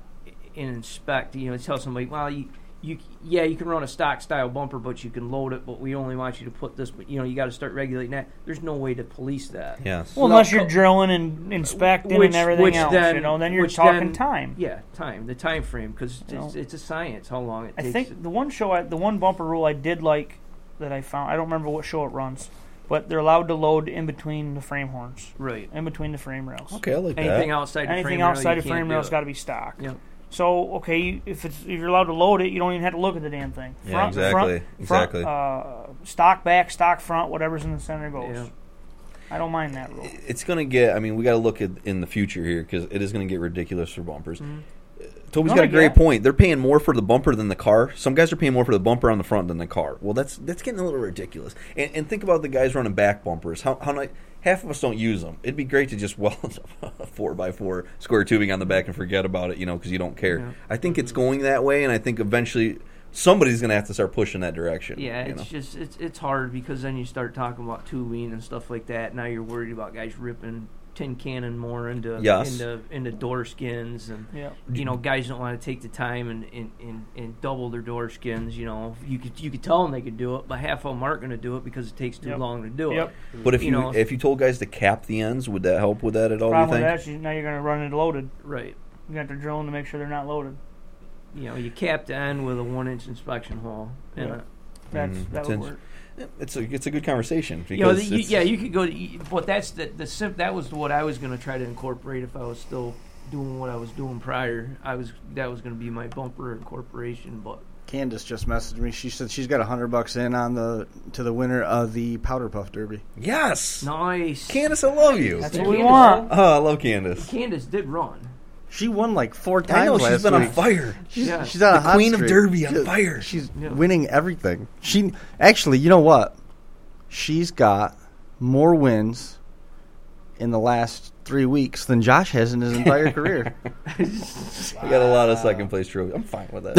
and inspect. You know, tell somebody, well, you, you yeah, you can run a stock style bumper, but you can load it, but we only want you to put this. But you know, you got to start regulating that. There's no way to police that. Yes. Well, Without unless you're co- drilling and inspecting Which- and everything which else, then- you know, then you're which talking then- time. Yeah, time, the time frame, because You know. it's, it's a science how long it I takes. think the one show, I, the one bumper rule I did like that I found, I don't remember what show it runs, but they're allowed to load in between the frame horns, right. in between the frame rails. Okay, I like Anything that. outside the Anything frame rail, outside you of frame can't do rails it. got to be stock. Yep. So okay, if it's if you're allowed to load it, you don't even have to look at the damn thing. Yeah, Front, exactly, Front, exactly. Front, uh, stock back, stock front, whatever's in the center goes. Yeah. I don't mind that rule. It's going to get, I mean, we got to look at in the future here because it is going to get ridiculous for bumpers. Mm-hmm. Toby's No, got a I great get- point. They're paying more for the bumper than the car. Some guys are paying more for the bumper on the front than the car. Well, that's that's getting a little ridiculous. And, and think about the guys running back bumpers. How how ni- half of us don't use them. It'd be great to just weld a four by four square tubing on the back and forget about it, you know, because you don't care. Yeah. I think it's going that way, and I think eventually somebody's going to have to start pushing that direction. Yeah, you it's know? just it's it's hard because then you start talking about tubing and stuff like that. Now you're worried about guys ripping tin cannon more into Yes. into into door skins, and Yeah. you know guys don't want to take the time and, and, and, and double their door skins. You know, you could you could tell them they could do it, but half of them aren't going to do it because it takes too Yep. long to do Yep. it. But if you you, know- if you told guys to cap the ends, would that help with that at all? Do you Problem with think? that is you- now you're going to run it loaded. Right. You got to drill them to make sure they're not loaded. You know, you cap the end with a one inch inspection hole. in Yeah. it. That's Mhm. that It's would in- work. It's a it's a good conversation because You know, the, you, it's- yeah, you could go. To, but that's the the sim, that was what I was going to try to incorporate if I was still doing what I was doing prior. I was that was going to be my bumper incorporation, but Candace just messaged me. She said she's got a hundred bucks in on the to the winner of the Powder Puff Derby. Yes. Nice. Candace, I love you. That's Yeah, what we Candace- want. Oh, I love Candace. Candace did run. She won like four times I know last she's been week. on fire. She's, Yeah. she's on The a hot Queen of streak. Derby on She- fire. She's Yeah. winning everything. She actually, you know what? She's got more wins in the last three weeks than Josh has in his entire career. I got a lot of second place trophies. I'm fine with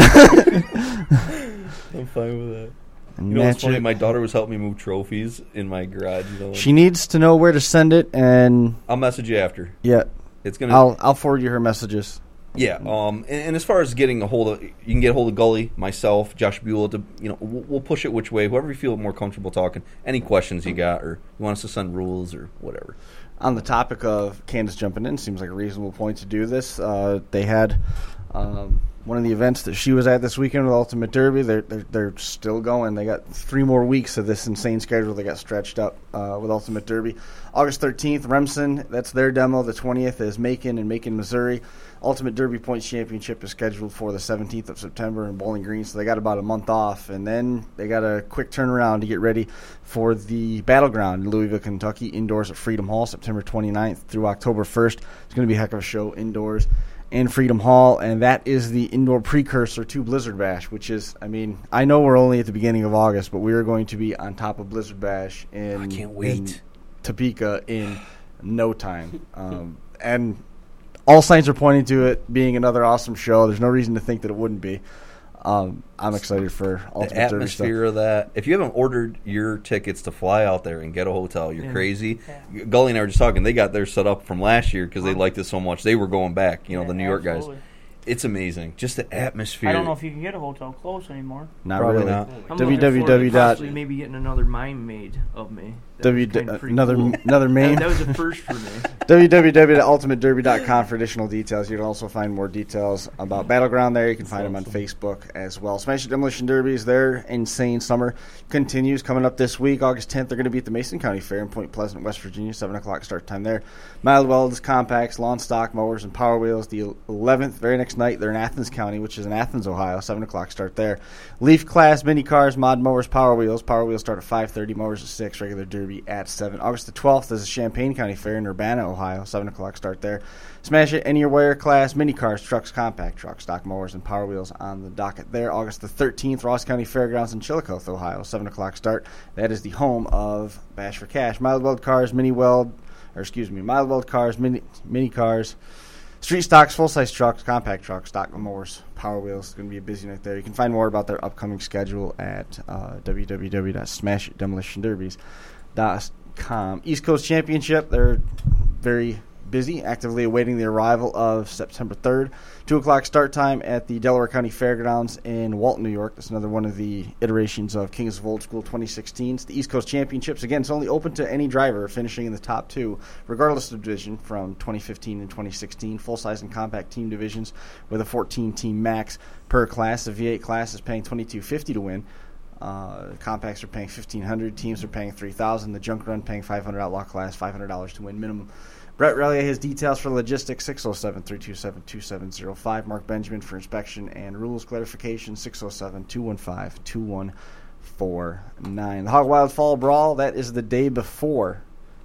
that. I'm fine with that. And You know what's match funny? it. My daughter was helping me move trophies in my garage. You know, She needs to know where to send it, and I'll message you after. yeah, It's gonna. I'll I'll forward you her messages. Yeah. Um. And, and as far as getting a hold of, you can get a hold of Gully, myself, Josh Buell. To you know, we'll, we'll push it which way, whoever you feel more comfortable talking. Any questions you got, or you want us to send rules or whatever. On the topic of Candace jumping in, seems like a reasonable point to do this. Uh, they had um, one of the events that she was at this weekend with Ultimate Derby. They're, they're they're still going. They got three more weeks of this insane schedule. They got stretched up uh, with Ultimate Derby. August thirteenth, Remsen. That's their demo. The twentieth is Macon in Macon, Missouri. Ultimate Derby Points Championship is scheduled for the seventeenth of September in Bowling Green, so they got about a month off. And then they got a quick turnaround to get ready for the Battleground in Louisville, Kentucky, indoors at Freedom Hall, September twenty-ninth through October first. It's going to be a heck of a show indoors in Freedom Hall, and that is the indoor precursor to Blizzard Bash, which is, I mean, I know we're only at the beginning of August, but we are going to be on top of Blizzard Bash in, I can't wait. in Topeka in no time. Um, and all signs are pointing to it being another awesome show. There's no reason to think that it wouldn't be. Um, I'm excited for Ultimate The Derby stuff. atmosphere of that. If you haven't ordered your tickets to fly out there and get a hotel, you're Yeah. crazy. Yeah. Gully and I were just talking. They got theirs set up from last year because they liked it so much. They were going back. You know, Yeah, the New York absolutely. guys. It's amazing. Just the atmosphere. I don't know if you can get a hotel close anymore. Not Probably really. not. I'm W looking W forward W to dot- possibly maybe getting another mime made of me. That W- was kinda uh, pretty another cool. another main. That, that was a first for me. w w w dot ultimate derby dot com for additional details. You can also find more details about Battleground there. You can find them on Facebook as well. Smash It Demolition Derbies, their insane summer continues. Coming up this week, August tenth, they're going to be at the Mason County Fair in Point Pleasant, West Virginia, seven o'clock start time there. Mild welds, compacts, lawn stock mowers, and power wheels. The eleventh, very next night, they're in Athens County, which is in Athens, Ohio, seven o'clock start there. Leaf class, mini cars, mod mowers, power wheels. Power wheels start at five thirty, mowers at six, regular derby at seven. August the twelfth is the Champaign County Fair in Urbana, Ohio, seven o'clock start there. Smash It, any wire class, mini cars, trucks, compact trucks, stock mowers, and power wheels on the docket there. August the thirteenth, Ross County Fairgrounds in Chillicothe, Ohio, seven o'clock start. That is the home of Bash for Cash. Mild weld cars, mini weld, or excuse me, mild weld cars, mini, mini cars, street stocks, full-size trucks, compact trucks, stock mowers, power wheels. It's going to be a busy night there. You can find more about their upcoming schedule at uh, w w w dot smash it demolition derbies dot com. East Coast Championship, they're very busy, actively awaiting the arrival of September third. two o'clock start time at the Delaware County Fairgrounds in Walton, New York. That's another one of the iterations of Kings of Old School twenty sixteen. It's the East Coast Championships. Again, it's only open to any driver finishing in the top two, regardless of division, from twenty fifteen and twenty sixteen. Full-size and compact team divisions with a fourteen-team max per class. The V eight class is paying twenty-two fifty to win. Uh, compacts are paying fifteen hundred. Teams are paying three thousand. The junk run paying five hundred. Outlaw class five hundred dollars to win minimum. Brett Relia has details for logistics, six oh seven, three two seven, two seven oh five. Mark Benjamin for inspection and rules clarification, six oh seven, two one five, two one four nine. The Hog Wild Fall Brawl, that is the day before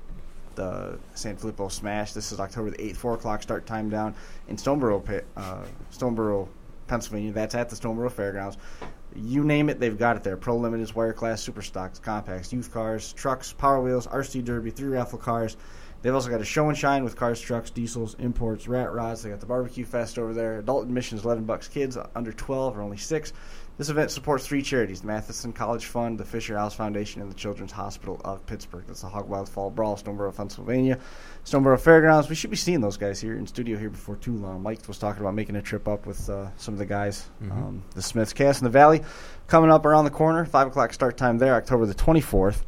the San Filippo Smash. This is October the eighth, four o'clock start time down in Stoneboro, uh, Stoneboro, Pennsylvania. That's at the Stoneboro Fairgrounds. You name it, they've got it there. Pro Limiteds, Wire Class, Super Stocks, Compacts, Youth Cars, Trucks, Power Wheels, R C Derby, three raffle cars. They've also got a show and shine with cars, trucks, diesels, imports, rat rods. They got the barbecue fest over there. Adult admission is eleven bucks. Kids under twelve are only six. This event supports three charities: the Matheson College Fund, the Fisher House Foundation, and the Children's Hospital of Pittsburgh. That's the Hog Wild Fall Brawl, Stoneboro, Pennsylvania. Stoneboro Fairgrounds. We should be seeing those guys here in studio here before too long. Mike was talking about making a trip up with uh, some of the guys. Mhm. Um, the Smiths Cast in the Valley coming up around the corner. five o'clock start time there, October the twenty-fourth.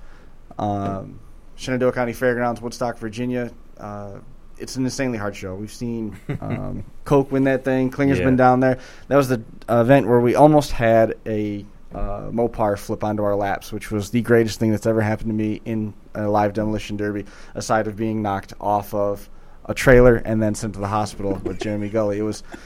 Um, Shenandoah County Fairgrounds, Woodstock, Virginia. Uh, it's an insanely hard show. We've seen um, Coke win that thing. Klinger's Yeah. been down there. That was the uh, event where we almost had a uh, Mopar flip onto our laps, which was the greatest thing that's ever happened to me in a live demolition derby, aside of being knocked off of a trailer and then sent to the hospital with Jeremy Gully. It was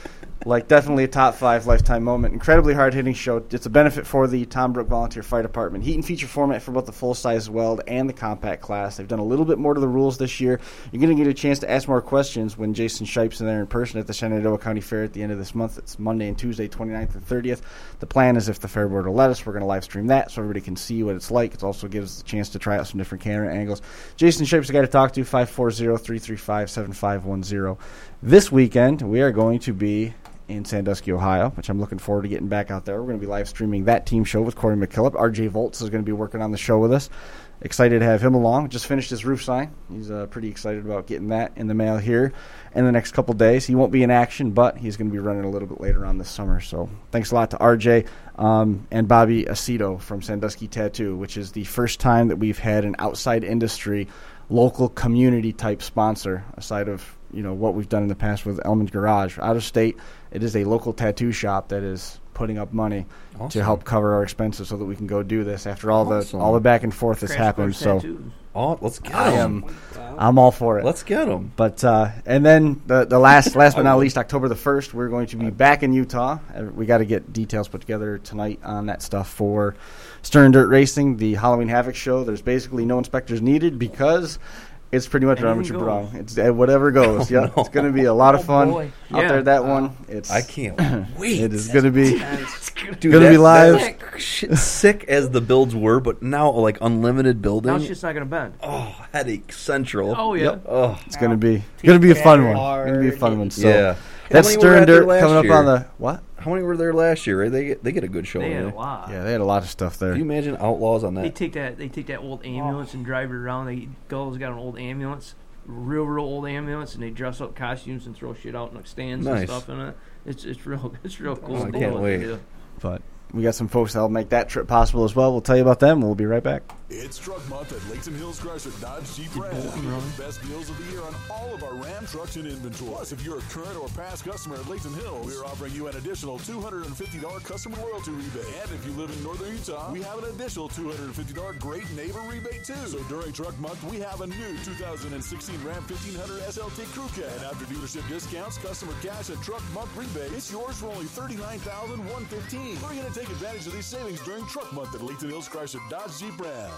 like definitely a top five lifetime moment. Incredibly hard hitting show. It's a benefit for the Tom Brook Volunteer Fire Department. Heat and feature format for both the full size weld and the compact class. They've done a little bit more to the rules this year. You're going to get a chance to ask more questions when Jason Shipes in there in person at the Shenandoah County Fair at the end of this month. It's Monday and Tuesday, twenty-ninth and thirtieth. The plan is, if the fair board will let us, we're going to live stream that so everybody can see what it's like. It also gives us a chance to try out some different camera angles. Jason Shipes is the guy to talk to, five four zero, three three five, seven five one zero. This weekend, we are going to be in Sandusky, Ohio, which I'm looking forward to getting back out there. We're going to be live streaming that team show with Corey McKillop. R J Volts is going to be working on the show with us. Excited to have him along. Just finished his roof sign. He's uh, pretty excited about getting that in the mail here in the next couple days. He won't be in action, but he's going to be running a little bit later on this summer. So thanks a lot to R J um, and Bobby Aceto from Sandusky Tattoo, which is the first time that we've had an outside industry, local community type sponsor, aside of you know what we've done in the past with Elman's Garage. Out of state, it is a local tattoo shop that is putting up money awesome. to help cover our expenses so that we can go do this after all awesome. the all the back and forth that's happened. So, oh, let's get I them. am, I'm all for it. Let's get them. But uh, and then the the last last but not least, October the first, we're going to be back in Utah. We got to get details put together tonight on that stuff for Stern Dirt Racing, the Halloween Havoc show. There's basically no inspectors needed because it's pretty much Armature Brung. It's uh, whatever goes. Oh, yeah, no. it's going to be a lot of fun boy. out Yeah. there. That Wow. one, it's I can't wait. it is going to be Dude, gonna that- be live. that shit sick as the builds were, but now like unlimited building. Now it's just not going to bend. Oh, headache central. Oh, yeah. Yep. Oh, it's going to be going to be a fun one. Hard Going to be a fun hitting. one. So yeah. that's How many were Stern out there Dirt last coming up year? on the what? How many were there last year? Right? They get they get a good show. They had right? a lot. Yeah, they had a lot of stuff there. Can you imagine Outlaws on They that? take that. They take that old ambulance and drive it around. They Gulls got an old ambulance, real, real old ambulance, and they dress up costumes and throw shit out in like stands Nice. and stuff in it. It's it's real. It's real cool. Oh, I to can't know what they wait. do. But we got some folks that'll make that trip possible as well. We'll tell you about them. We'll be right back. It's Truck Month at Layton Hills Chrysler Dodge Jeep Ram. The best deals of the year on all of our Ram trucks in inventory. Plus, if you're a current or past customer at Layton Hills, we're offering you an additional two hundred fifty dollars customer loyalty rebate. And if you live in northern Utah, we have an additional two hundred fifty dollars Great Neighbor rebate too. So during Truck Month, we have a new two thousand sixteen Ram fifteen hundred S L T Crew Cab. And after dealership discounts, customer cash, and Truck Month rebate, it's yours for only thirty-nine thousand one hundred fifteen dollars. We're going to take advantage of these savings during Truck Month at Layton Hills Chrysler Dodge Jeep Ram.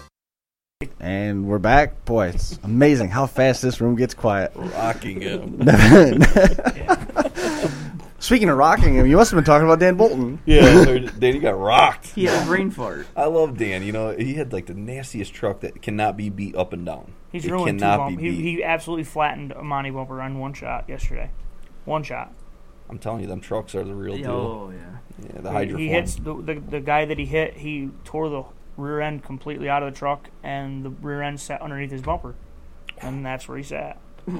And we're back. Boy, it's amazing how fast this room gets quiet. Rocking him. Speaking of rocking him, you must have been talking about Dan Bolton. Yeah, Dan, you got rocked. He had a brain fart. I love Dan. You know, he had like the nastiest truck that cannot be beat up and down. He's it ruined two cannot bump. be He, beat. he absolutely flattened a Monty bumper on one shot yesterday. One shot. I'm telling you, them trucks are the real deal. Oh yeah. Yeah, the He, hydroform. he hits the, the the guy that he hit. He tore the rear end completely out of the truck, and the rear end sat underneath his bumper, and that's where he sat.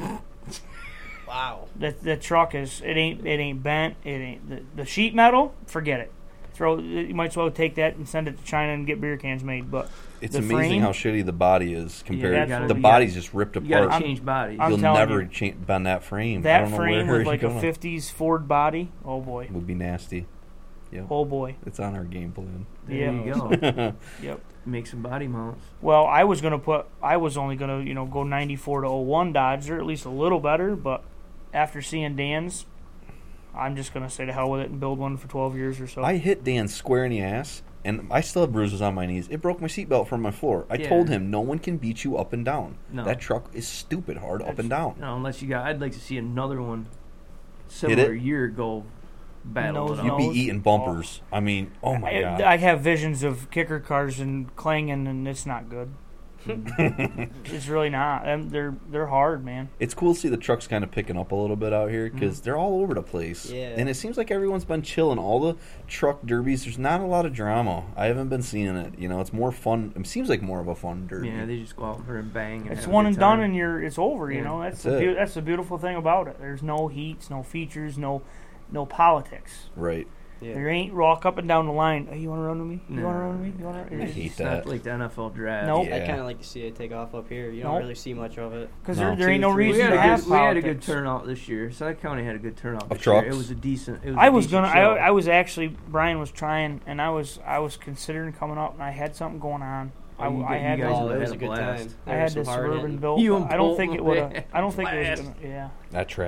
Wow. The the truck is it ain't it ain't bent. It ain't the, the sheet metal. Forget it. Throw you might as well take that and send it to China and get beer cans made. But It's the amazing frame, how shitty the body is compared. Yeah, you to gotta- the you body's gotta- just ripped You got apart. to change bodies. I'm You'll telling never you. cha- bend that frame. I that don't know frame where with you're like a going. fifties Ford body. Oh boy. Would be nasty. Yep. Oh boy. It's on our game plan. there Yeah. you go. Yep. Make some body mounts. Well, I was gonna put. I was only gonna you know go ninety-four to oh one Dodge. They're at least a little better, but after seeing Dan's, I'm just gonna say to hell with it and build one for twelve years or so. I hit Dan square in the ass, and I still have bruises on my knees. It broke my seatbelt from my floor. I Yeah. told him no one can beat you up and down. No. That truck is stupid hard up and down. No, unless you got. I'd like to see another one similar it? year go battle Nose, it You'd out. be nose. eating bumpers. I mean, oh my I, god. I have visions of kicker cars and clanging, and it's not good. It's really not. Um, They're they're hard, man. It's cool to see the trucks kind of picking up a little bit out here because they're all over the place. Yeah. And it seems like everyone's been chilling. All the truck derbies, there's not a lot of drama. I haven't been seeing it. You know, it's more fun. It seems like more of a fun derby. Yeah, they just go out there and bang. And It's have a one good and done, time. and you're it's over. You Yeah. know, that's That's the it. beau- that's the beautiful thing about it. There's no heats, no features, no no politics. Right. Yeah. There ain't walk up and down the line. Hey, you want to run with me? You No. want to run with me? You want to? I hate It's that. not like the N F L draft. Nope. Yeah. I kind of like to see it take off up here. You don't Nope. really see much of it. Because No. there, there ain't no Two, three. We reason had, to a have good, we had a good politics. turnout this year. Summit County had a good turnout Of this year. trucks? It was a decent. It was I a was decent gonna. show. I, I was actually. Brian was trying, and I was. I was considering coming up, and I had something going on. I, Oh, you I gu- had. you guys this- Oh, would've it was had a good blast. time. I There had was some this hard suburban hitting. built. You but and I don't think Bolton it would have. had I don't think it was blast. gonna. Yeah. That track.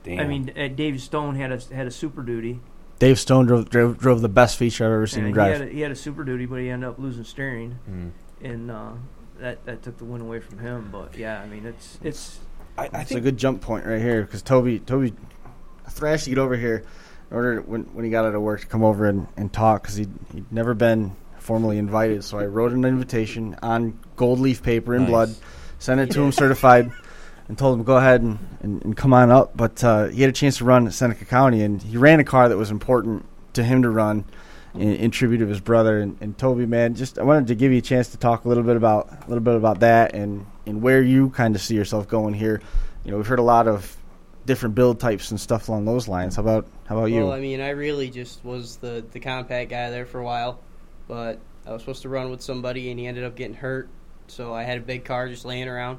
Damn. I mean, uh, Dave Stone had a had a Super Duty. Dave Stone drove drove, drove the best feature I've ever seen And him he drive. had, a, he had a Super Duty, but he ended up losing steering, Mm. and uh, that that took the win away from him. But yeah, I mean, it's it's I, I It's think a good jump point right here because Toby Toby thrashed to get over here in order when when he got out of work to come over and, and talk because he'd, he'd never been formally invited. So I wrote an invitation on gold leaf paper in Nice. blood, sent it to him certified, and told him go ahead and, and, and come on up. But uh, he had a chance to run Seneca County, and he ran a car that was important to him to run in, in tribute of his brother. And, and Toby, man, just I wanted to give you a chance to talk a little bit about a little bit about that and, and where you kind of see yourself going here. You know, we've heard a lot of different build types and stuff along those lines. How about how about you? Well, I mean, I really just was the, the compact guy there for a while, but I was supposed to run with somebody, and he ended up getting hurt, so I had a big car just laying around,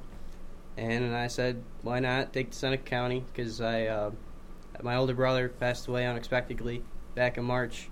and I said, why not take to Seneca County, because I, uh, my older brother passed away unexpectedly back in March,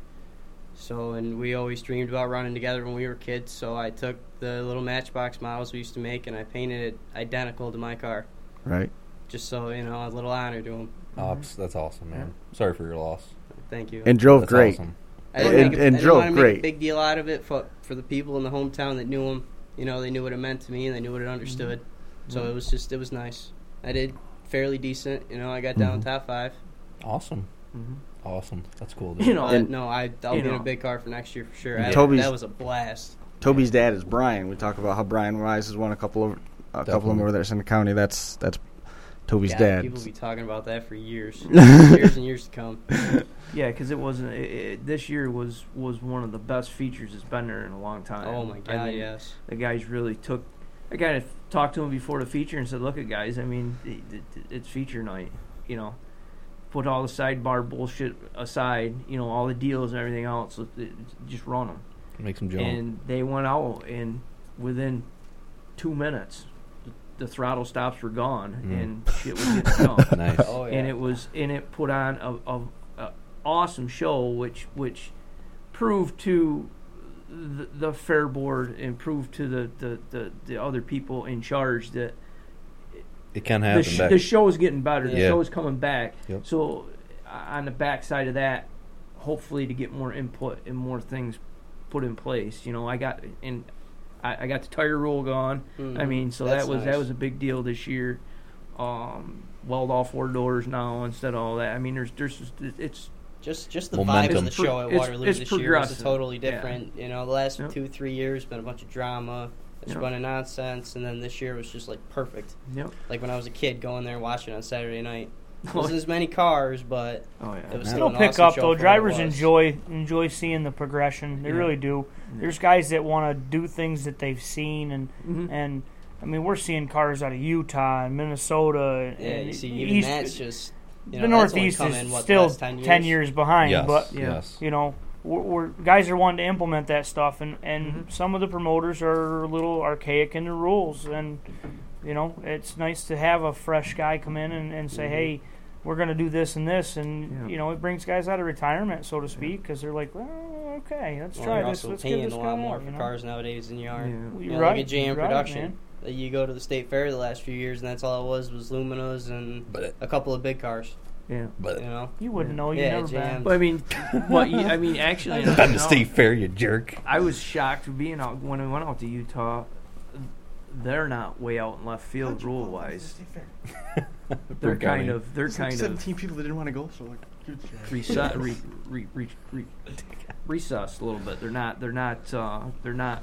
so, and we always dreamed about running together when we were kids, so I took the little Matchbox models we used to make, and I painted it identical to my car, Right. just so, you know, a little honor to him. Ops, that's awesome, man. Sorry for your loss. Thank you. And drove That's great. awesome. I didn't, And- make a, and I didn't drove want to make great. a big deal out of it for for the people in the hometown that knew him. You know, they knew what it meant to me, and they knew what it understood. So it was just, it was nice. I did fairly decent. You know, I got down Mhm. top five. Awesome. Mhm. Awesome. That's cool, dude. you know, But And- no, I, I'll you be in know. a big car for next year for sure. And I, Toby's- that was a blast. Toby's dad is Brian. We talk about how Brian Wise has won a couple of a couple of them Definitely. over there in Seneca County. That's that's Toby's God, dad. people be talking about that for years, years and years to come. yeah, because it wasn't. It, it, this year was was one of the best features that's been there in a long time. Oh my God, I mean, yes. the guys really took. I kind of talked to him before the feature and said, "Look, at guys. I mean, it, it, it's feature night. You know, put all the sidebar bullshit aside. You know, all the deals and everything else. It, it, just run them." Make some jump. And they went out, and within two minutes, the throttle stops were gone, Mm. and shit was getting done. Nice. Oh yeah. And it was, and it put on a, a, a awesome show, which which proved to the, the fair board and proved to the, the, the, the other people in charge that It can the, happen sh- back. the show is getting better. The Yeah. show is coming back. Yep. So uh, on the backside of that, hopefully to get more input and more things put in place. You know, I got and I, I got the tire rule gone. Mhm. I mean, so That's that was nice. that was a big deal this year. Um, weld all four doors now instead of all that. I mean, there's there's just, it's Just just the Momentum. vibe of the It's pro- show at it's- Waterloo it's this year was progressive. totally Yeah. different. You know, the last Yep. two three years been a bunch of drama, a Yep. bunch of nonsense, and then this year was just like perfect. yep. Like when I was a kid going there and watching on Saturday night. It Oh, wasn't as many cars, but oh yeah. it was Yeah. still It'll an pick awesome up show though. for what it Drivers was. enjoy enjoy seeing the progression. They Yeah. really do. Yeah. There's guys that want to do things that they've seen, and Mhm. and I mean we're seeing cars out of Utah and Minnesota. Yeah, and you see, even East, that's just you the know, that's only Northeast come is in, what, the still last ten years? behind, yes. but Yeah. Yes. you know we're, we're guys are wanting to implement that stuff, and and Mhm. some of the promoters are a little archaic in the rules, and you know it's nice to have a fresh guy come in and, and say, Mhm. hey, we're going to do this and this, and Yeah. you know it brings guys out of retirement, so to speak, because they're like, well, okay, let's Well, try you're this. also Let's give paying this a guy lot more out, for you know? cars nowadays than you are. Yeah. You're You know, right. Look at J M you're right, Production. man. Uh, You go to the state fair the last few years, and that's all it was was Luminas and But a couple of big cars. Yeah. but You know, You wouldn't know. You Yeah, never J M. been. But I mean, what? You, I mean, actually, you time know, to state fair, you jerk. I was shocked being out when I went out to Utah. They're not way out in left field rule wise. They're kind of they're kind of seventeen people that didn't want to go. So like, good job. resu- re, re, re, re, recessed a little bit. They're not they're not uh, they're not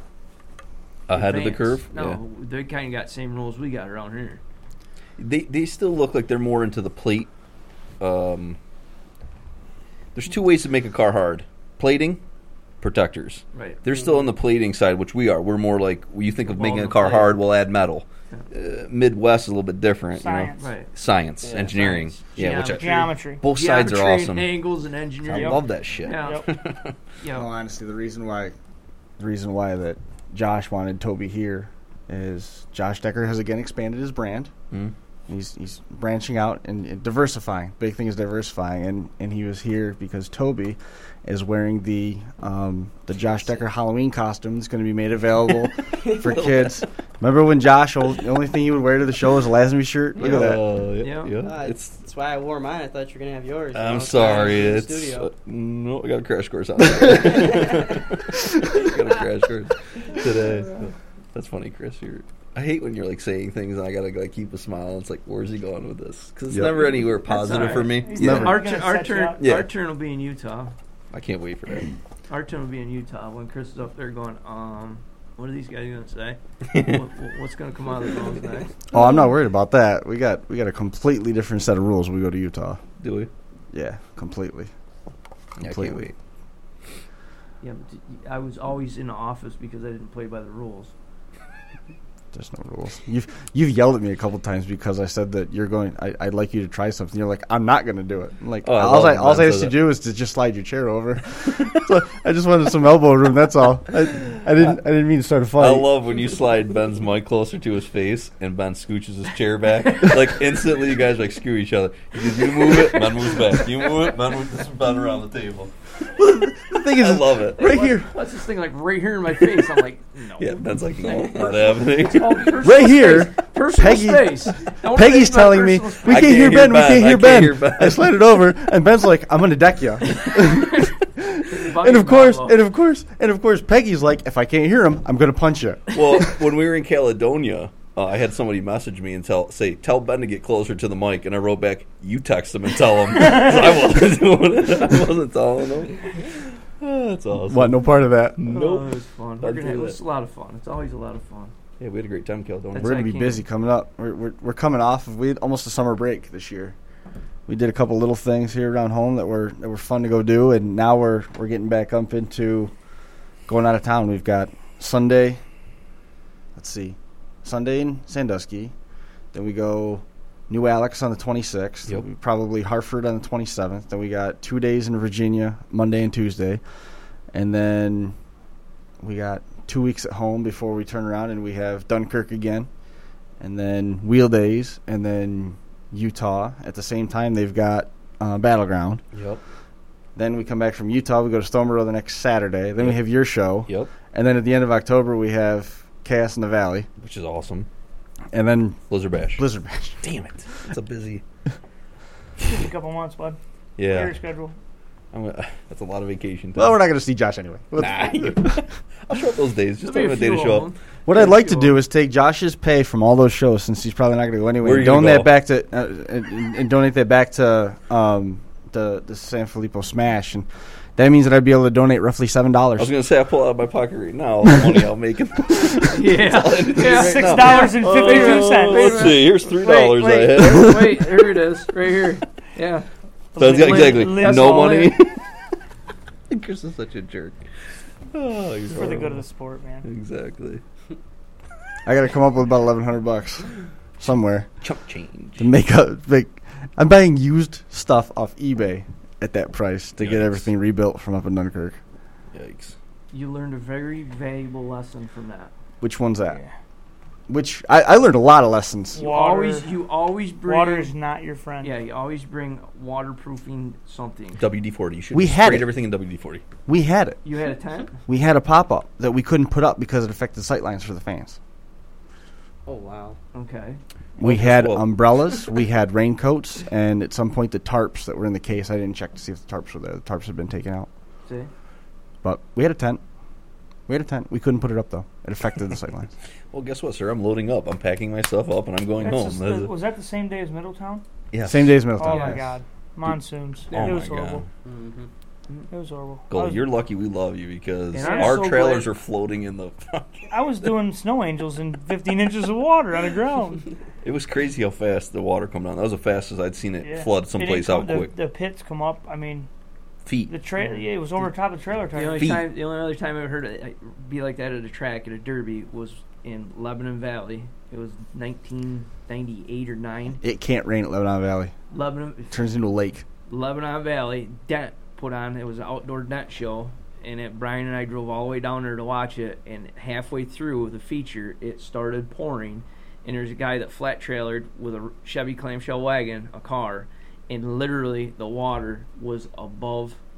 ahead of the advanced. curve. No, they kind of got same rules we got around here. They they still look like they're more into the plate. Um, there's two ways to make a car hard: plating, protectors. Right. They're still on the plating side, which we are. We're more like when you think of Well, making a the car plate. hard, we'll add metal. Uh, Midwest is a little bit different. Science. You know? Right. Science, Yeah, engineering. science. Yeah, which I, Geometry. both sides are Geometry and awesome. Angles and engineering. I love that shit. Yeah. Yep. Yeah. No, honestly, the reason why, the reason why that Josh wanted Toby here is Josh Decker has again expanded his brand. Mm. He's he's branching out and, and diversifying. Big thing is diversifying, and, and he was here because Toby is wearing the um, the Josh Decker Halloween costume that's going to be made available for kids Remember when Josh, o- the only thing he would wear to the show was a Lazenby shirt? Look at that. Oh, yeah, Yeah. yeah. Uh, It's. that's why I wore mine. I thought you were gonna have yours. you know, I'm it's sorry. in the It's studio. uh, no. I got a crash course on that. got a crash course today. So, that's funny, Chris. You're. I hate when you're like saying things and I gotta like keep a smile. It's like, where's he going with this? Because it's Yep. never anywhere That's positive all for right. me. He's Never. Our, gonna tur- our set you turn. up. Yeah. Our turn will be in Utah. I can't wait for that. Our turn will be in Utah when Chris is up there going, um, what are these guys going to say? what, what- what's going to come out of the phones next? Oh, I'm not worried about that. We got we got a completely different set of rules when we go to Utah. Do we? Yeah, completely. Yeah, I can't Completely. wait. Yeah, but t- I was always in the office because I didn't play by the rules. There's no rules. You've you've yelled at me a couple times because I said that you're going. I, I'd like you to try something. You're like, I'm not going to do it. I'm like, Oh, I all love I when all Ben I have says to that. do is to just slide your chair over. So I just wanted some elbow room. That's all. I, I didn't I didn't mean to start a fight. I love when you slide Ben's mic closer to his face and Ben scooches his chair back. Like instantly, you guys like screw each other. You, just, you move it, Ben moves back. You move it, Ben moves Ben around the table. the thing is, I love it. right What- here, What's this thing like right here in my face? I'm like, no. Yeah, Ben's like, no, not happening. Oh, personal Right here, space. Personal Peggy- space. Don't Peggy's invade my telling me personal we I can't, hear Ben. We Ben. can't I hear can't Ben. hear Ben. I slide it over, and Ben's like, I'm going to deck you. space. And of course, and of course, and of course, Peggy's like, if I can't hear him, I'm going to punch you. Well, when we were in Caledonia, uh, I had somebody message me and tell say tell Ben to get closer to the mic, and I wrote back, "You text him and tell him." 'Cause I wasn't doing it. I wasn't telling him. Oh, that's awesome. What? No part of that. Oh, Nope. it was fun. Don't We're gonna, do it that. was a lot of fun. It's always a lot of fun. Yeah, we had a great time in Caledonia. That's We're gonna I be can't- busy coming up. We're, we're we're coming off of we had almost a summer break this year. We did a couple little things here around home that were that were fun to go do, and now we're we're getting back up into going out of town. We've got Sunday. Let's see, Sunday in Sandusky. Then we go New Alex on the twenty-sixth. Yep. We probably Hartford on the twenty-seventh. Then we got two days in Virginia, Monday and Tuesday, and then we got two weeks at home before we turn around and we have Dunkirk again, and then Wheel Days, and then Utah. At the same time, they've got uh, Battleground. Yep. Then we come back from Utah. We go to Stoneboro the next Saturday. Then we Yep. have your show. Yep. And then at the end of October, we have Chaos in the Valley. Which is awesome. And then Blizzard Bash. Blizzard Bash. Damn it. It's a busy. Give it a couple months, bud. Clear Yeah. your schedule. I'm gonna, that's a lot of vacation time. Well, we're not going to see Josh anyway. Nah. I'll show up those days. Just There'll have be a a day to few show of up. them. What I'd like to do is take Josh's pay from all those shows, since he's probably not going to go anyway, Where are and you gonna donate go? that back to uh, and, and donate that back to um, the the San Filippo Smash, and that means that I'd be able to donate roughly seven I dollars. was going to say, I pull out of my pocket right now all the money I'll make. Yeah. yeah. Six dollars and fifty-two cents. Let's see. Here's three Wait, dollars I wait, had. wait, wait, here it is, right here. Yeah. That's Lin- exactly. Lin- No all money. in. Chris is such a jerk. Oh, he's For the good of horrible. the sport, man. Exactly. I got to come up with about eleven hundred bucks somewhere Chump change. to make up. Make, I'm buying used stuff off eBay at that price to get Yikes. everything rebuilt from up in Dunkirk. Yikes. You learned a very valuable lesson from that. Which one's that? Yeah. Which I, I learned a lot of lessons. You Water- always, you always bring. Water is not your friend. Yeah, you always bring waterproofing something. W D forty. You should We have had sprayed it. everything in W D forty. We had it. You had a tent. We had a pop up that we couldn't put up because it affected sight lines for the fans. Oh wow. Okay. We Well, had well- umbrellas, we had raincoats, and at some point the tarps that were in the case. I didn't check to see if the tarps were there. The tarps had been taken out, See. but we had a tent. We had a tent. We couldn't put it up though. It affected the sight lines. Well, guess what, sir? I'm loading up. I'm packing my stuff up, and I'm going That's home. just That's the- it. was that the same day as Middletown? Yes. Same day as Oh Middletown. my Yes. God, monsoons. Oh it my was horrible. God. Mm-hmm. It was horrible. I Gold, was, you're lucky we love you because And I'm our so trailers glad- are floating in the. I was doing snow angels in fifteen inches of water on the ground. It was crazy how fast the water come down. That was the fastest I'd seen it Yeah. flood It someplace didn't out come- quick. The, the pits come up. I mean, Feet. the trailer. Yeah, it was over top of the trailer The tire. only Feet. time, the only other time I ever heard it uh, be like that at a track at a derby was in Lebanon Valley. It was nineteen ninety-eight or nine. It can't rain at Lebanon Valley. Lebanon, It turns into a lake. Lebanon Valley. Dent put on. It was an outdoor dent show, and it, Brian and I drove all the way down there to watch it. And halfway through the feature, it started pouring. And there's a guy that flat trailered with a Chevy clamshell wagon, a car, and literally the water was above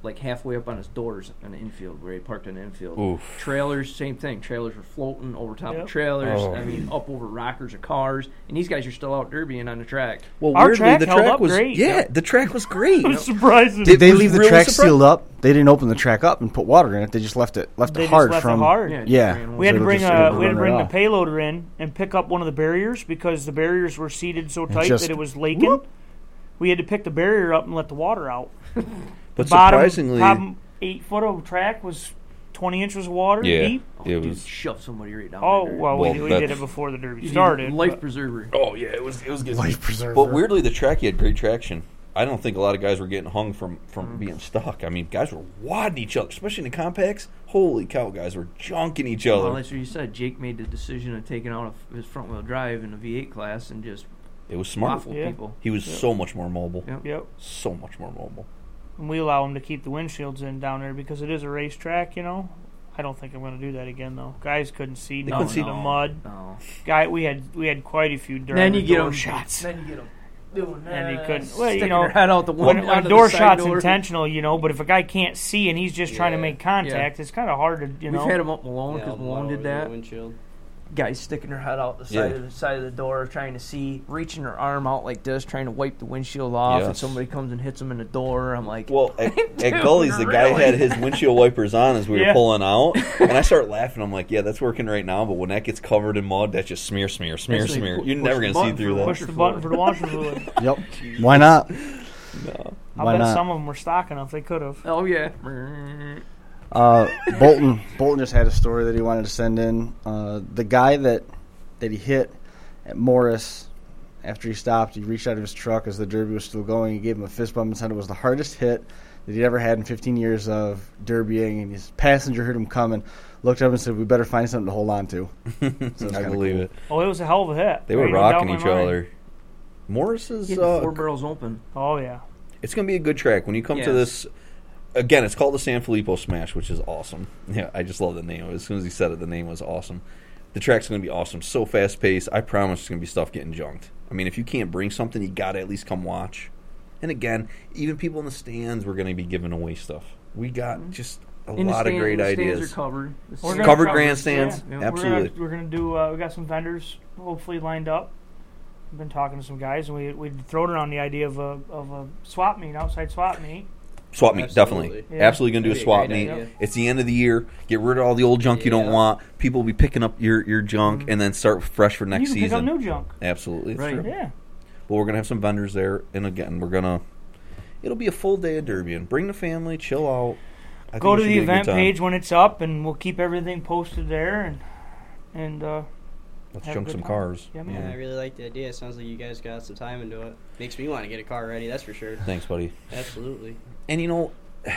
like halfway up on his doors on the infield where he parked on the infield. Oof. Trailers, same thing. Trailers were floating over top Yep. of trailers. Oh. I mean, up over rockers of cars. And these guys are still out derbying on the track. Well, Our weirdly, track the held track up was great. yeah, Yep. the track was great. I'm surprised. Did they was leave the really track surprised. sealed up? They didn't open the track up and put water in it. They just left it left They it just hard left it from hard. Yeah, Yeah. ran We had to So bring just a able to we had to run bring it the off. payloader in and pick up one of the barriers because the barriers were seated so tight just- that it was laking. We had to pick the barrier up and let the water out. But Bottom, surprisingly, bottom eight foot of track was twenty inches of water yeah, deep. Oh, it dude, was. shove somebody right down Oh there. well, Well, we, we that- did it before the derby You need a started. Life but- preserver. Oh yeah, it was. It was good. Life preserver. But weirdly, the track he had great traction. I don't think a lot of guys were getting hung from from Mm-hmm. being stuck. I mean, guys were wadding each other, especially in the compacts. Holy cow, guys were junking each other. Well, that's what you said. Jake made the decision of taking out of his front wheel drive in the V eight class and just It was smart. waffle Yeah. people. He was Yep. so much more mobile. Yep. Yep. So much more mobile. And we allow them to keep the windshields in down there because it is a racetrack, you know. I don't think I'm going to do that again though. Guys couldn't see They down couldn't in see- the mud. No. Guy, we had we had quite a few during Then the you get door them shots. Then you get them doing that. And he couldn't- well, you sticking know, their head out the When, window. when a onto door the side shot's door. intentional, you know, but if a guy can't see and he's just trying to Yeah. make contact, it's kind of hard to, you We've know. had him up Malone Yeah, because all Malone over did the that. windshield. Guys sticking their head out the side Yeah. of the side of the door, trying to see, reaching their arm out like this, trying to wipe the windshield off, and Yes. somebody comes and hits them in the door. I'm like, Well, at, Dude, at Gully's, the guy really? had his windshield wipers on as we were Yeah. pulling out, and I start laughing. I'm like, "Yeah, that's working right now." But when that gets covered in mud, that's just smear, smear, smear, That's like smear. pu- You're push never the gonna see button through for that. Push the button for the washer fluid. Yep. Why not? No. I Why bet not? some of them were stock enough. They could have. oh yeah. Uh, Bolton Bolton just had a story that he wanted to send in. Uh, the guy that that he hit at Morris after he stopped, he reached out of his truck as the derby was still going. He gave him a fist bump and said it was the hardest hit that he'd ever had in fifteen years of derbying. And his passenger heard him coming, looked up and said, "We better find something to hold on to." So it's I kinda believe cool. it. Oh, it was a hell of a hit. They were Ain't no doubt rocking in my each mind. other. Morris is. Getting Uh, four barrels open. Oh yeah. it's going to be a good track when you come to Yes. this. Again, it's called the San Filippo Smash, which is awesome. Yeah, I just love the name. As soon as he said it, the name was awesome. The track's going to be awesome. So fast paced. I promise it's going to be stuff getting junked. I mean, if you can't bring something, you got to at least come watch. And again, even people in the stands, we're going to be giving away stuff. We got just a In the lot of stand- great the stands ideas. are covered. The We're stands gonna are Covered cover- grandstands, Yeah, yeah. absolutely. We're gonna, we're gonna do. Uh, we got some vendors hopefully lined up. We've been talking to some guys, and we we thrown around the idea of a of a swap meet, outside swap meet. Swap meet, Absolutely. definitely. Yeah. Absolutely going to do a That'd be a swap great meet. idea. It's the end of the year. Get rid of all the old junk you don't Yeah. want. People will be picking up your, your junk and then start fresh for next you can season. pick up new junk. Absolutely. it's Right. true. Yeah. Well, we're going to have some vendors there. And again, we're going to. It'll be a full day of derby. And bring the family, chill out. I Go think to it should the be a good event time. page when it's up, and we'll keep everything posted there. And and uh, Let's have a junk good some time. cars. Yeah, Yeah, man. I really like the idea. It sounds like you guys got some time into it. Makes me want to get a car ready, that's for sure. Thanks, buddy. Absolutely. And you know,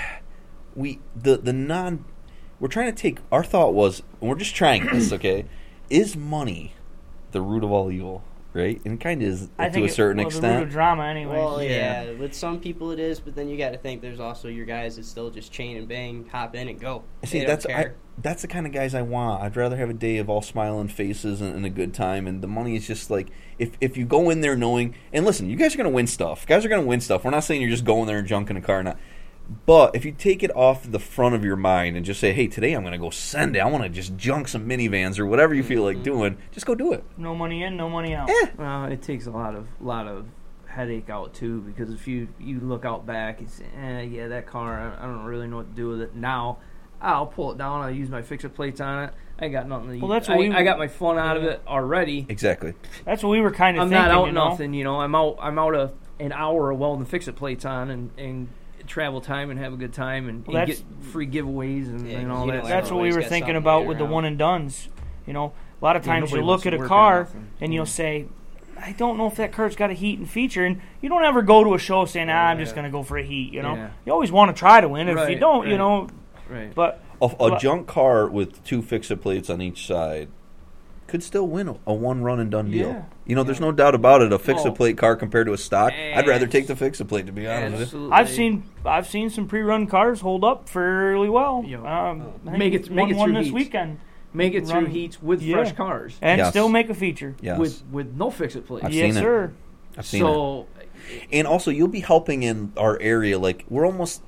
we the the non we're trying to take our thought was and we're just trying this, okay? Is money the root of all evil, right? And kind of is I to think a certain it, well, extent. the root of drama, anyway. Well, Yeah. yeah. with some people it is, but then you got to think there's also your guys that still just chain and bang, hop in and go. See, They that's don't I, care. that's the kind of guys I want. I'd rather have a day of all smiling faces and, and a good time. And the money is just like if if you go in there knowing and listen, you guys are gonna win stuff. Guys are gonna win stuff. We're not saying you're just going there and junking a car. Not. But if you take it off the front of your mind and just say, "Hey, today I'm gonna go send it. I want to just junk some minivans or whatever you feel like doing," just go do it. No money in, no money out. Well, it takes a lot of lot of headache out too, because if you you look out back and say, eh, yeah, that car, I, I don't really know what to do with it now. I'll pull it down. I'll use my fix-it plates on it. I got nothing to Well, use. that's what I, we- I got my fun out of yeah. it already. Exactly. That's what we were kind of I'm thinking. not out you know? nothing, you know. I'm out. I'm out a an hour of welding fix-it plates on and, and travel time and have a good time and, Well, and that's- get free giveaways and, Yeah, and all you that. know, That's what we Everybody's were got thinking something about to with get the one around. and dones. You know, a lot of Yeah, times nobody you wants look to at a work car on nothing. and you'll Yeah. say, I don't know if that car's got a heat and feature. And you don't ever go to a show saying, ah, I'm just Yeah. going to go for a heat. You know, Yeah. you always want to try to win. If you Right, don't, you right. know, Right. but A, a But- junk car with two fix-it plates on each side could still win a, a one run and done deal. Yeah. You know, there's no doubt about it. A fix-it Well, plate car compared to a stock, I'd rather take the fix-it plate, to be honest with you. Absolutely. I've seen I've seen some pre-run cars hold up fairly well. Yeah. Um, I think Make it- make one it won through this heats. weekend make it through run- heats with yeah. fresh cars and Yes. still make a feature. Yes, with with no fix-it plates. I've yes, seen it. sir. I've seen it. so And also, you'll be helping in our area. Like we're almost,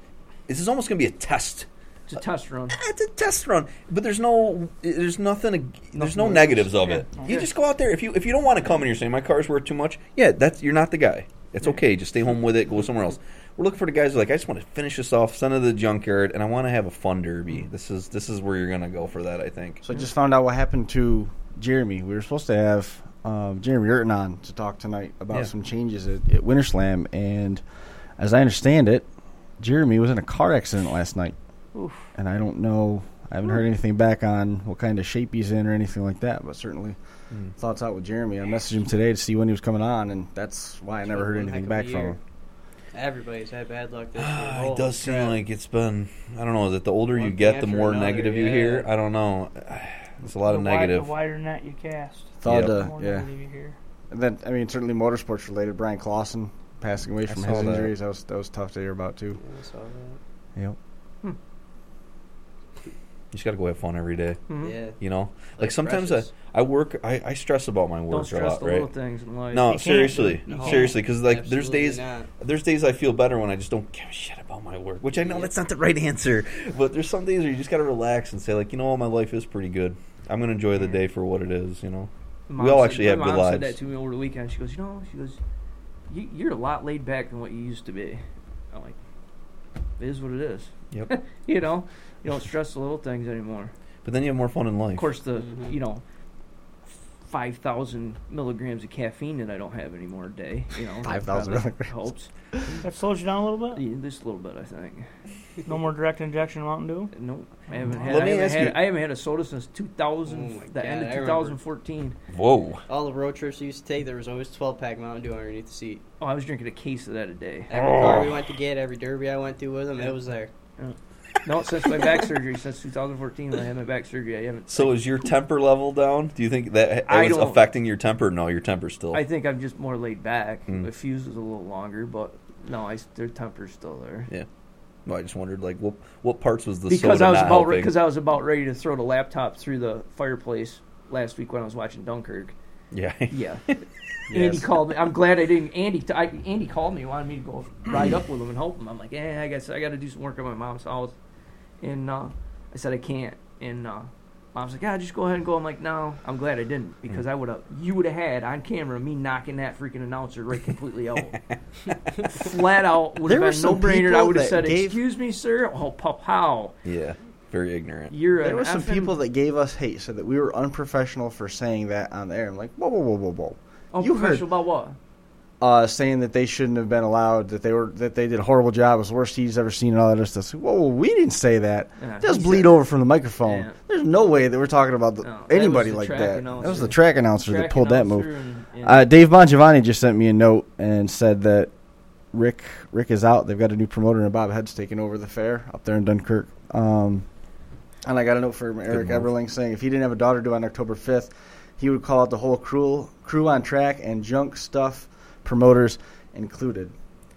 this is almost going to be a test. It's a test run. It's a test run, but there's no, there's nothing, there's no Nothing negatives of yeah. it. Okay. You just go out there. If you if you don't want to come and you're saying my car's worth too much, yeah, that's you're not the guy. It's okay. Just stay home with it. Go somewhere else. We're looking for the guys who are like, I just want to finish this off, send it to the junkyard, and I want to have a fun derby. This is this is where you're gonna go for that, I think. So I just found out what happened to Jeremy. We were supposed to have um, Jeremy Urton on to talk tonight about Yeah. some changes at, at Winter Slam, and as I understand it, Jeremy was in a car accident last night. Oof. And I don't know, I haven't heard anything back on what kind of shape he's in or anything like that, but certainly Mm. thoughts out with Jeremy. I messaged him today to see when he was coming on, and that's why I never heard One anything heck of a back from year. him. Everybody's had bad luck this year. it Holy does seem crap. like it's been, I don't know, that the older you One get, thing the after more another, negative you yeah. hear. I don't know. There's a lot the of wide- negative. the wider net you cast, Thought, Yep. the uh, more yeah. negative you hear. And then, I mean, certainly motorsports related. Brian Clausen passing away I from saw his that. injuries. That was that was tough to hear about too. Yeah, I saw that. Yep. You just got to go have fun every day. Mhm. Yeah. You know, like, Like sometimes I, precious. I work, I, I stress about my work Don't a stress lot, the right? little things in life. No, You can't. seriously, No. seriously, because like there's Absolutely days, not. there's days I feel better when I just don't give a shit about my work. Which I know Yeah. that's not the right answer, but there's some days where you just got to relax and say like, you know what, my life is pretty good. I'm gonna enjoy the day for what it is. You know, Mom we all said- actually my have good mom lives. said that to me over the weekend. She goes, you know, she goes, you, you're a lot laid back than what you used to be. I'm like, it is what it is. Yep. You know, you don't stress the little things anymore. But then you have more fun in life. Of course, the Mhm. you know, five thousand milligrams of caffeine that I don't have anymore a day. You know, that five thousand probably milligrams. helps. That slows you down a little bit. Yeah, just a little bit, I think. No more direct injection Mountain Dew. Nope, I haven't had. Let I me haven't ask had, you- I haven't had a soda since two thousand, Oh my the God, end I of remember. twenty fourteen. Whoa. All the road trips we used to take, there was always twelve pack Mountain Dew underneath the seat. Oh, I was drinking a case of that a day. Every car we went to get, every derby I went to with them, it was there. No, since my back surgery, since two thousand fourteen, when I had my back surgery, I haven't. So is your temper level down? Do you think that it I was don't- affecting your temper? No, your temper's still. I think I'm just more laid back. Mm. The fuse is a little longer, but no, I, their temper's still there. yeah. No, I just wondered like what what parts was the Because soda I was not about helping? because I was about ready to throw the laptop through the fireplace last week when I was watching Dunkirk. Yeah. Yeah. Andy called me. I'm glad I didn't. Andy, t- I, Andy called me, wanted me to go ride up with him and help him. I'm like, eh, I guess I got to do some work at my mom's house, and uh, I said I can't. And uh, mom's like, yeah, just go ahead and go. I'm like, no, I'm glad I didn't because I would have. You would have had on camera me knocking that freaking announcer right completely out, flat out. Would There have were been some no brainer. I people would have that said, gave- excuse me, sir. Oh, pow, Yeah. Very ignorant. you're There an were some effing- people that gave us hate, said that we were unprofessional for saying that on the air. I'm like, whoa, whoa, whoa, whoa, whoa. Oh, you heard professional about what? uh, saying that they shouldn't have been allowed, that they were that they did a horrible job, it was the worst he's ever seen, and all that other stuff. So, whoa, whoa, we didn't say that. Yeah, Just he bleed said- over from the microphone. Yeah. There's no way that we're talking about the, No, that anybody was the like track that. That announcer. was the track announcer that Track pulled that move. announcer and- and- Uh, Dave Bongiovanni just sent me a note and said that Rick Rick is out. They've got a new promoter, and Bob Head's taking over the fair up there in Dunkirk. Um, and I got a note from Eric move. Everling saying if he didn't have a daughter due on October fifth, he would call out the whole crew, crew on track and junk stuff, promoters included.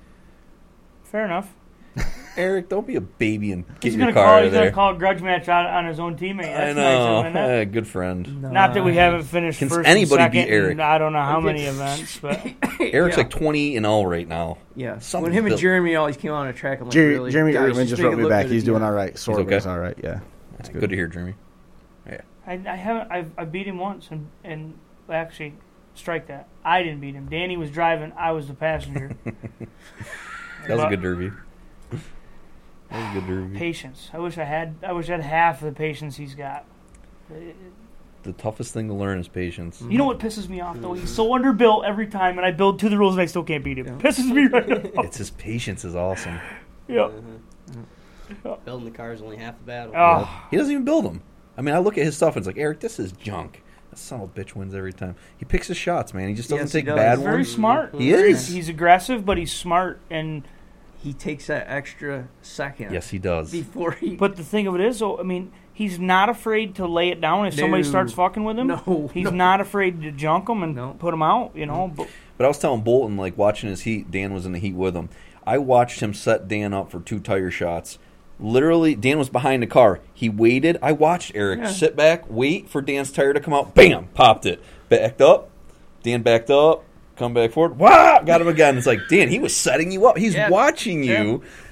Fair enough. Eric, don't be a baby and get He's your gonna car call. out of He's gonna there. call a grudge match on, on his own teammate. I That's nice know. of him, isn't it? Eh, good friend. Not that we haven't finished Can first anybody and beat second. Eric? in I don't know how Okay. many events, but Eric's Yeah. like twenty and oh right now. Yeah. Something When him and built- Jeremy always came on a track, I'm like, Jer- really? Jeremy Guys, Ertman just make wrote it me look back. good He's doing again. all right. Sorg okay? is all right. Yeah, that's good. good. to hear, Jeremy. I, I haven't. I've, I beat him once, and and actually, strike that. I didn't beat him. Danny was driving. I was the passenger. That was a But good derby. That was a good derby. Patience. I wish I had. I wish I had half of the patience he's got. It- The toughest thing to learn is patience. You know what pisses me off though? He's so underbuilt every time, and I build to the rules, and I still can't beat him. Yeah. Pisses me right off. It's his patience is awesome. Yep. Uh-huh. Building the car is only half the battle. Oh, He doesn't even build them. I mean, I look at his stuff and it's like, Eric, this is junk. That son of a bitch wins every time. He picks his shots, man. He just doesn't Yes, he take does. bad he's very ones. smart. He is. He's aggressive, but he's smart. And He takes that extra second. Yes, he does. Before he. but the thing of it is, though, I mean, he's not afraid to lay it down if somebody No. starts fucking with him. No, he's no. not afraid to junk him and No. put him out. You know, but But I was telling Bolton, like, watching his heat, Dan was in the heat with him. I watched him set Dan up for two tire shots. Literally, Dan was behind the car. He waited. I watched Eric Yeah. sit back, wait for Dan's tire to come out. Bam! Popped it. Backed up. Dan backed up. Come back forward. Wow! Got him again. It's like, Dan, he was setting you up. He's Yeah. watching you.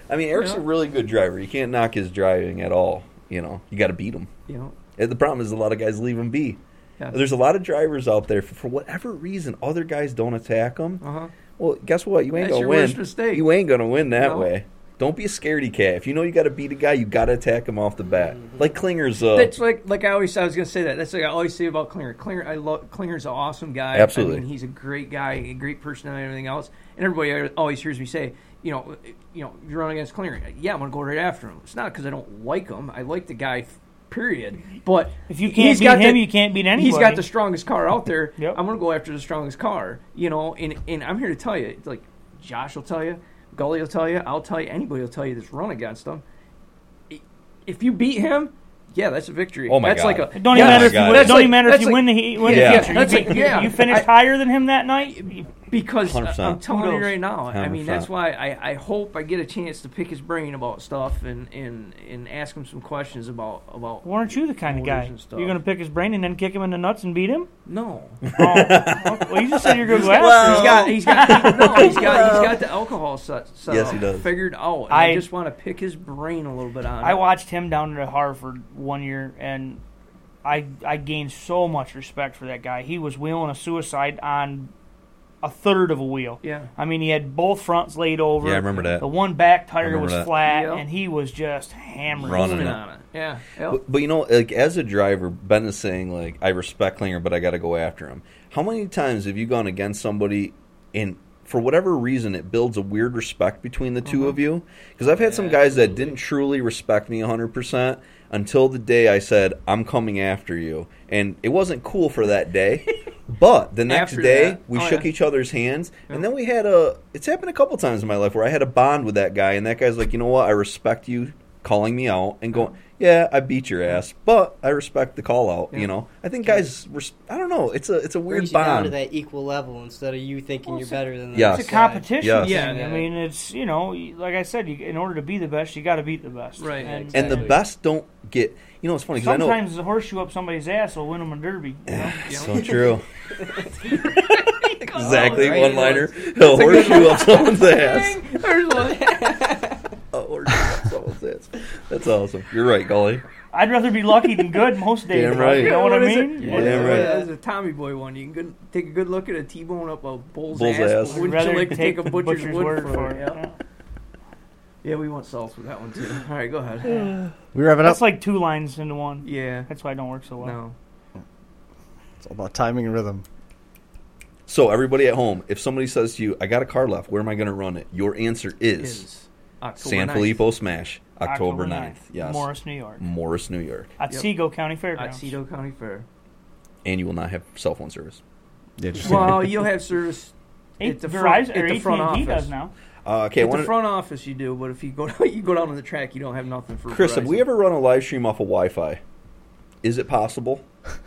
I mean, Eric's Yeah. a really good driver. You can't knock his driving at all. You know, you got to beat him. You know, And the problem is a lot of guys leave him be. Yeah. There's a lot of drivers out there for, for whatever reason, other guys don't attack them. uh huh. Well, guess what? You ain't That's gonna your win. worst mistake. You ain't gonna win that No. way. Don't be a scaredy cat. If you know you got to beat a guy, you got to attack him off the bat. Like Klinger's. Uh, That's like like I always I was gonna say that. That's like I always say about Klinger. Klinger, I love Klinger's an awesome guy. Absolutely. I mean, he's a great guy, a great personality, and everything else. And everybody always hears me say, you know, you know, you run against Klinger. Yeah, I'm gonna go right after him. It's not because I don't like him. I like the guy. Period. But If you can't he's beat got him, the- you can't beat anybody. He's got the strongest car out there. Yep. I'm gonna go after the strongest car. You know, and and I'm here to tell you, it's like Josh will tell you, Gully will tell you, I'll tell you, anybody will tell you that's run against him. I- If you beat him, yeah, that's a victory. Oh my that's God. like a It don't yeah, even matter my if you God. win. that's Don't like- even matter if that's you like- win the win Yeah. the feature. That's you, like- beat- yeah. you finished I- higher than him that night. you- because one hundred I, percent. I'm telling you Kudos. right now. I mean, that's one hundred why I, I hope I get a chance to pick his brain about stuff and, and, and ask him some questions about about. Well, aren't you the kind of Motors guy? and stuff. You're going to pick his brain and then kick him in the nuts and beat him? No, Oh, well, you just said you're going to go Well- after him. he's got he's got he, no, he's got he's got the alcohol set, set Yes, up he does. figured out. And I, I- just want to pick his brain a little bit on. I it. watched him down at Harvard one year, and I I gained so much respect for that guy. He was wheeling a suicide on a third of a wheel. Yeah. I mean, he had both fronts laid over. Yeah, I remember that. The one back tire remember was that. flat, Yep. and he was just hammering. Running Moving it. on it. Yeah. Yep. But, but you know, like as a driver, Ben is saying like I respect Klinger, but I got to go after him. How many times have you gone against somebody, and for whatever reason, it builds a weird respect between the two of you? Because I've had some Yeah, guys that absolutely. didn't truly respect me one hundred percent until the day I said I'm coming after you, and it wasn't cool for that day. But the next After day, that. we Oh, shook yeah. each other's hands, and then we had a. It's happened a couple times in my life where I had a bond with that guy, and that guy's like, you know what, I respect you calling me out and going, yeah, I beat your ass, but I respect the call out. Yeah. You know, I think guys, res- I don't know, it's a it's a weird Brings you down to bond. that equal level instead of you thinking Well, you're it's a- better than the Yes. next It's a guy. competition Yes. thing. Yeah, I yeah. mean, it's, you know, like I said, you, in order to be the best, you got to beat the best. Right. And, And the Exactly. best don't get. You know, it's funny because I know. sometimes the horseshoe up somebody's ass will win them a derby. You know? So true. exactly, Right. one liner. A horseshoe up someone's ass. There's one. A horseshoe up someone's ass. That's awesome. You're right, Golly. I'd rather be lucky than good most days. Damn bro. right. You know what I What is it? mean? Yeah, What is damn it? right. That's a Tommy Boy one. You can good, take a good look at a T-bone up a bull's, Bull's ass. ass. but I'd Wouldn't rather you like to take a the butcher's, butcher's wood word for, for it? it. Yeah. Yeah. Yeah, we want salts with that one too. All right, go ahead. We wrap it up. That's like two lines into one. Yeah. That's why it don't work so well. No. It's all about timing and rhythm. So everybody at home, if somebody says to you, "I got a car left. Where am I going to run it?" Your answer is, Is October San ninth. Filippo Smash, October ninth. Yes, Morris, New York. Morris, New York, At Yep. Seago County at Fairgrounds. Cedar County Fair. and you will not have cell phone service. Yeah, just Well, you'll have service Eight, at the Verizon front, or at the front A T and T office. does now. Uh, okay, I At wanna- the front office, you do, but if you go you go down to the track, you don't have nothing for. Chris, have Verizon. we ever run a live stream off of Wi-Fi? Is it possible?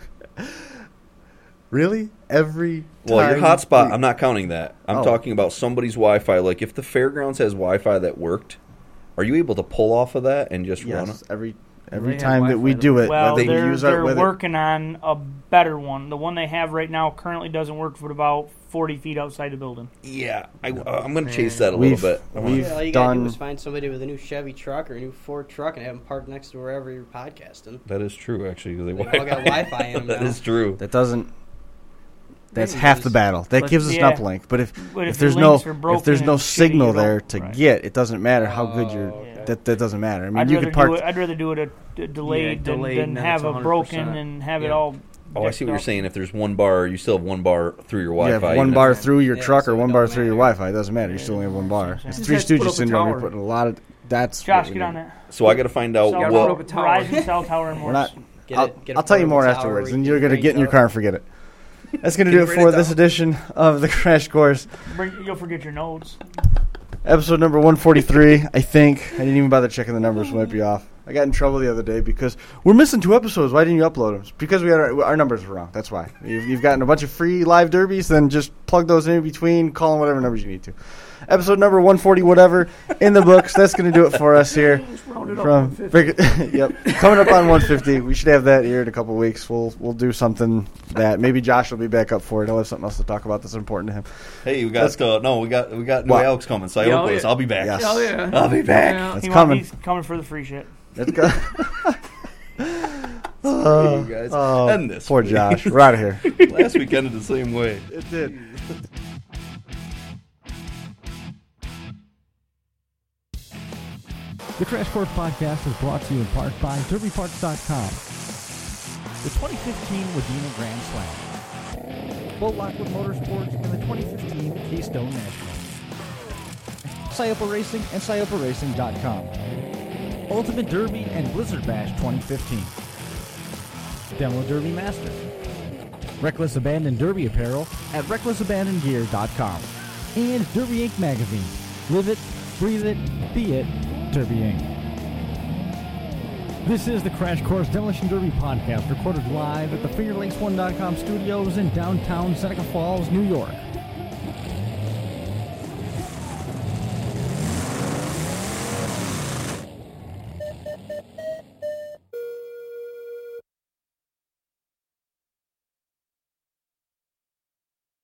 really every. Well, your time hotspot, we- I'm not counting that. I'm Oh. talking about somebody's Wi-Fi. Like, if the fairgrounds has Wi-Fi that worked, are you able to pull off of that and just run Yes, it? every every They have time that we Wi-Fi, do it, Well, whether they're, we use they're our whether, working on a better one. The one they have right now currently doesn't work for about forty feet outside the building. Yeah, I, uh, I'm going to chase that a We've- little bit. I wanna- we've- Yeah, all you gotta done- do is find somebody with a new Chevy truck or a new Ford truck and have them parked next to wherever you're podcasting. that is true, actually. 'Cause they, They all got Wi-Fi in them That now. is true. that doesn't. That's Maybe half just- the battle. That but- gives us yeah. an uplink. But if But if if there's your no links are broken if there's no and shitty, signal you there don't- to right. get, it doesn't matter how good you're. Oh, okay. That that doesn't matter. I mean, I'd you rather could park. do it. I'd rather do it a, a delayed, Yeah, delayed than, than and have then a it's broken one hundred percent. and have it Yeah. all. Oh, I see what you're decked up. saying. If there's one bar, you still have one bar through your You Wi-Fi. have one even bar if- through your Yeah, truck so or it one don't bar through your matter. Wi-Fi. It doesn't matter. You still only have one bar. It's Just Three have to put Stooges up a syndrome. You're tower. putting a lot of. That's Josh, what get we're on doing. that. So I got to find out Cell gotta what. put up a tower. Verizon cell tower and We're Morris. not. Get I'll, it- get a I'll tell you more portable tower afterwards, where and you you're can gonna raise get in your up. car and forget it. That's gonna do Can it you for write it this down? edition of the Crash Course. Bring, you'll forget your notes. Episode number one forty-three, I think. I didn't even bother checking the numbers. We might be off. I got in trouble the other day because we're missing two episodes. Why didn't you upload them? It's because we had our, our numbers were wrong. That's why. You've, you've gotten a bunch of free live derbies, then just plug those in between, call them whatever numbers you need to. episode number one forty, whatever, in the books. That's going to do it for us here. Let's round it up From to one fifty. Yep, coming up on one fifty. We should have that here in a couple weeks. We'll we'll do something that maybe Josh will be back up for it. He'll have something else to talk about that's important to him. Hey, we got uh, no, we got we got new What? Alex coming. So Yeah, oh, yeah. I'll be back. Yes. Hell yeah. I'll be back. Yeah. That's He coming. He's coming for the free shit. Let's go. Hey, you guys. Oh, End this. poor please. Josh. We're out of here. Last week ended the same way. It did. The Crash Course Podcast is brought to you in part by Derby Parts dot com. The twenty fifteen Wadena Grand Slam. Bull Lockwood Motorsports and the twenty fifteen Keystone National. Scioppa Racing and Scioppa Racing dot com. Ultimate Derby and Blizzard Bash twenty fifteen. Demo Derby Masters. Reckless Abandon Derby Apparel at reckless abandon gear dot com. And Derby Inc Magazine. Live it, breathe it, be it, Derby Incorporated. This is the Crash Course Demolition Derby podcast, recorded live at the Finger Lakes one dot com studios in downtown Seneca Falls, New York.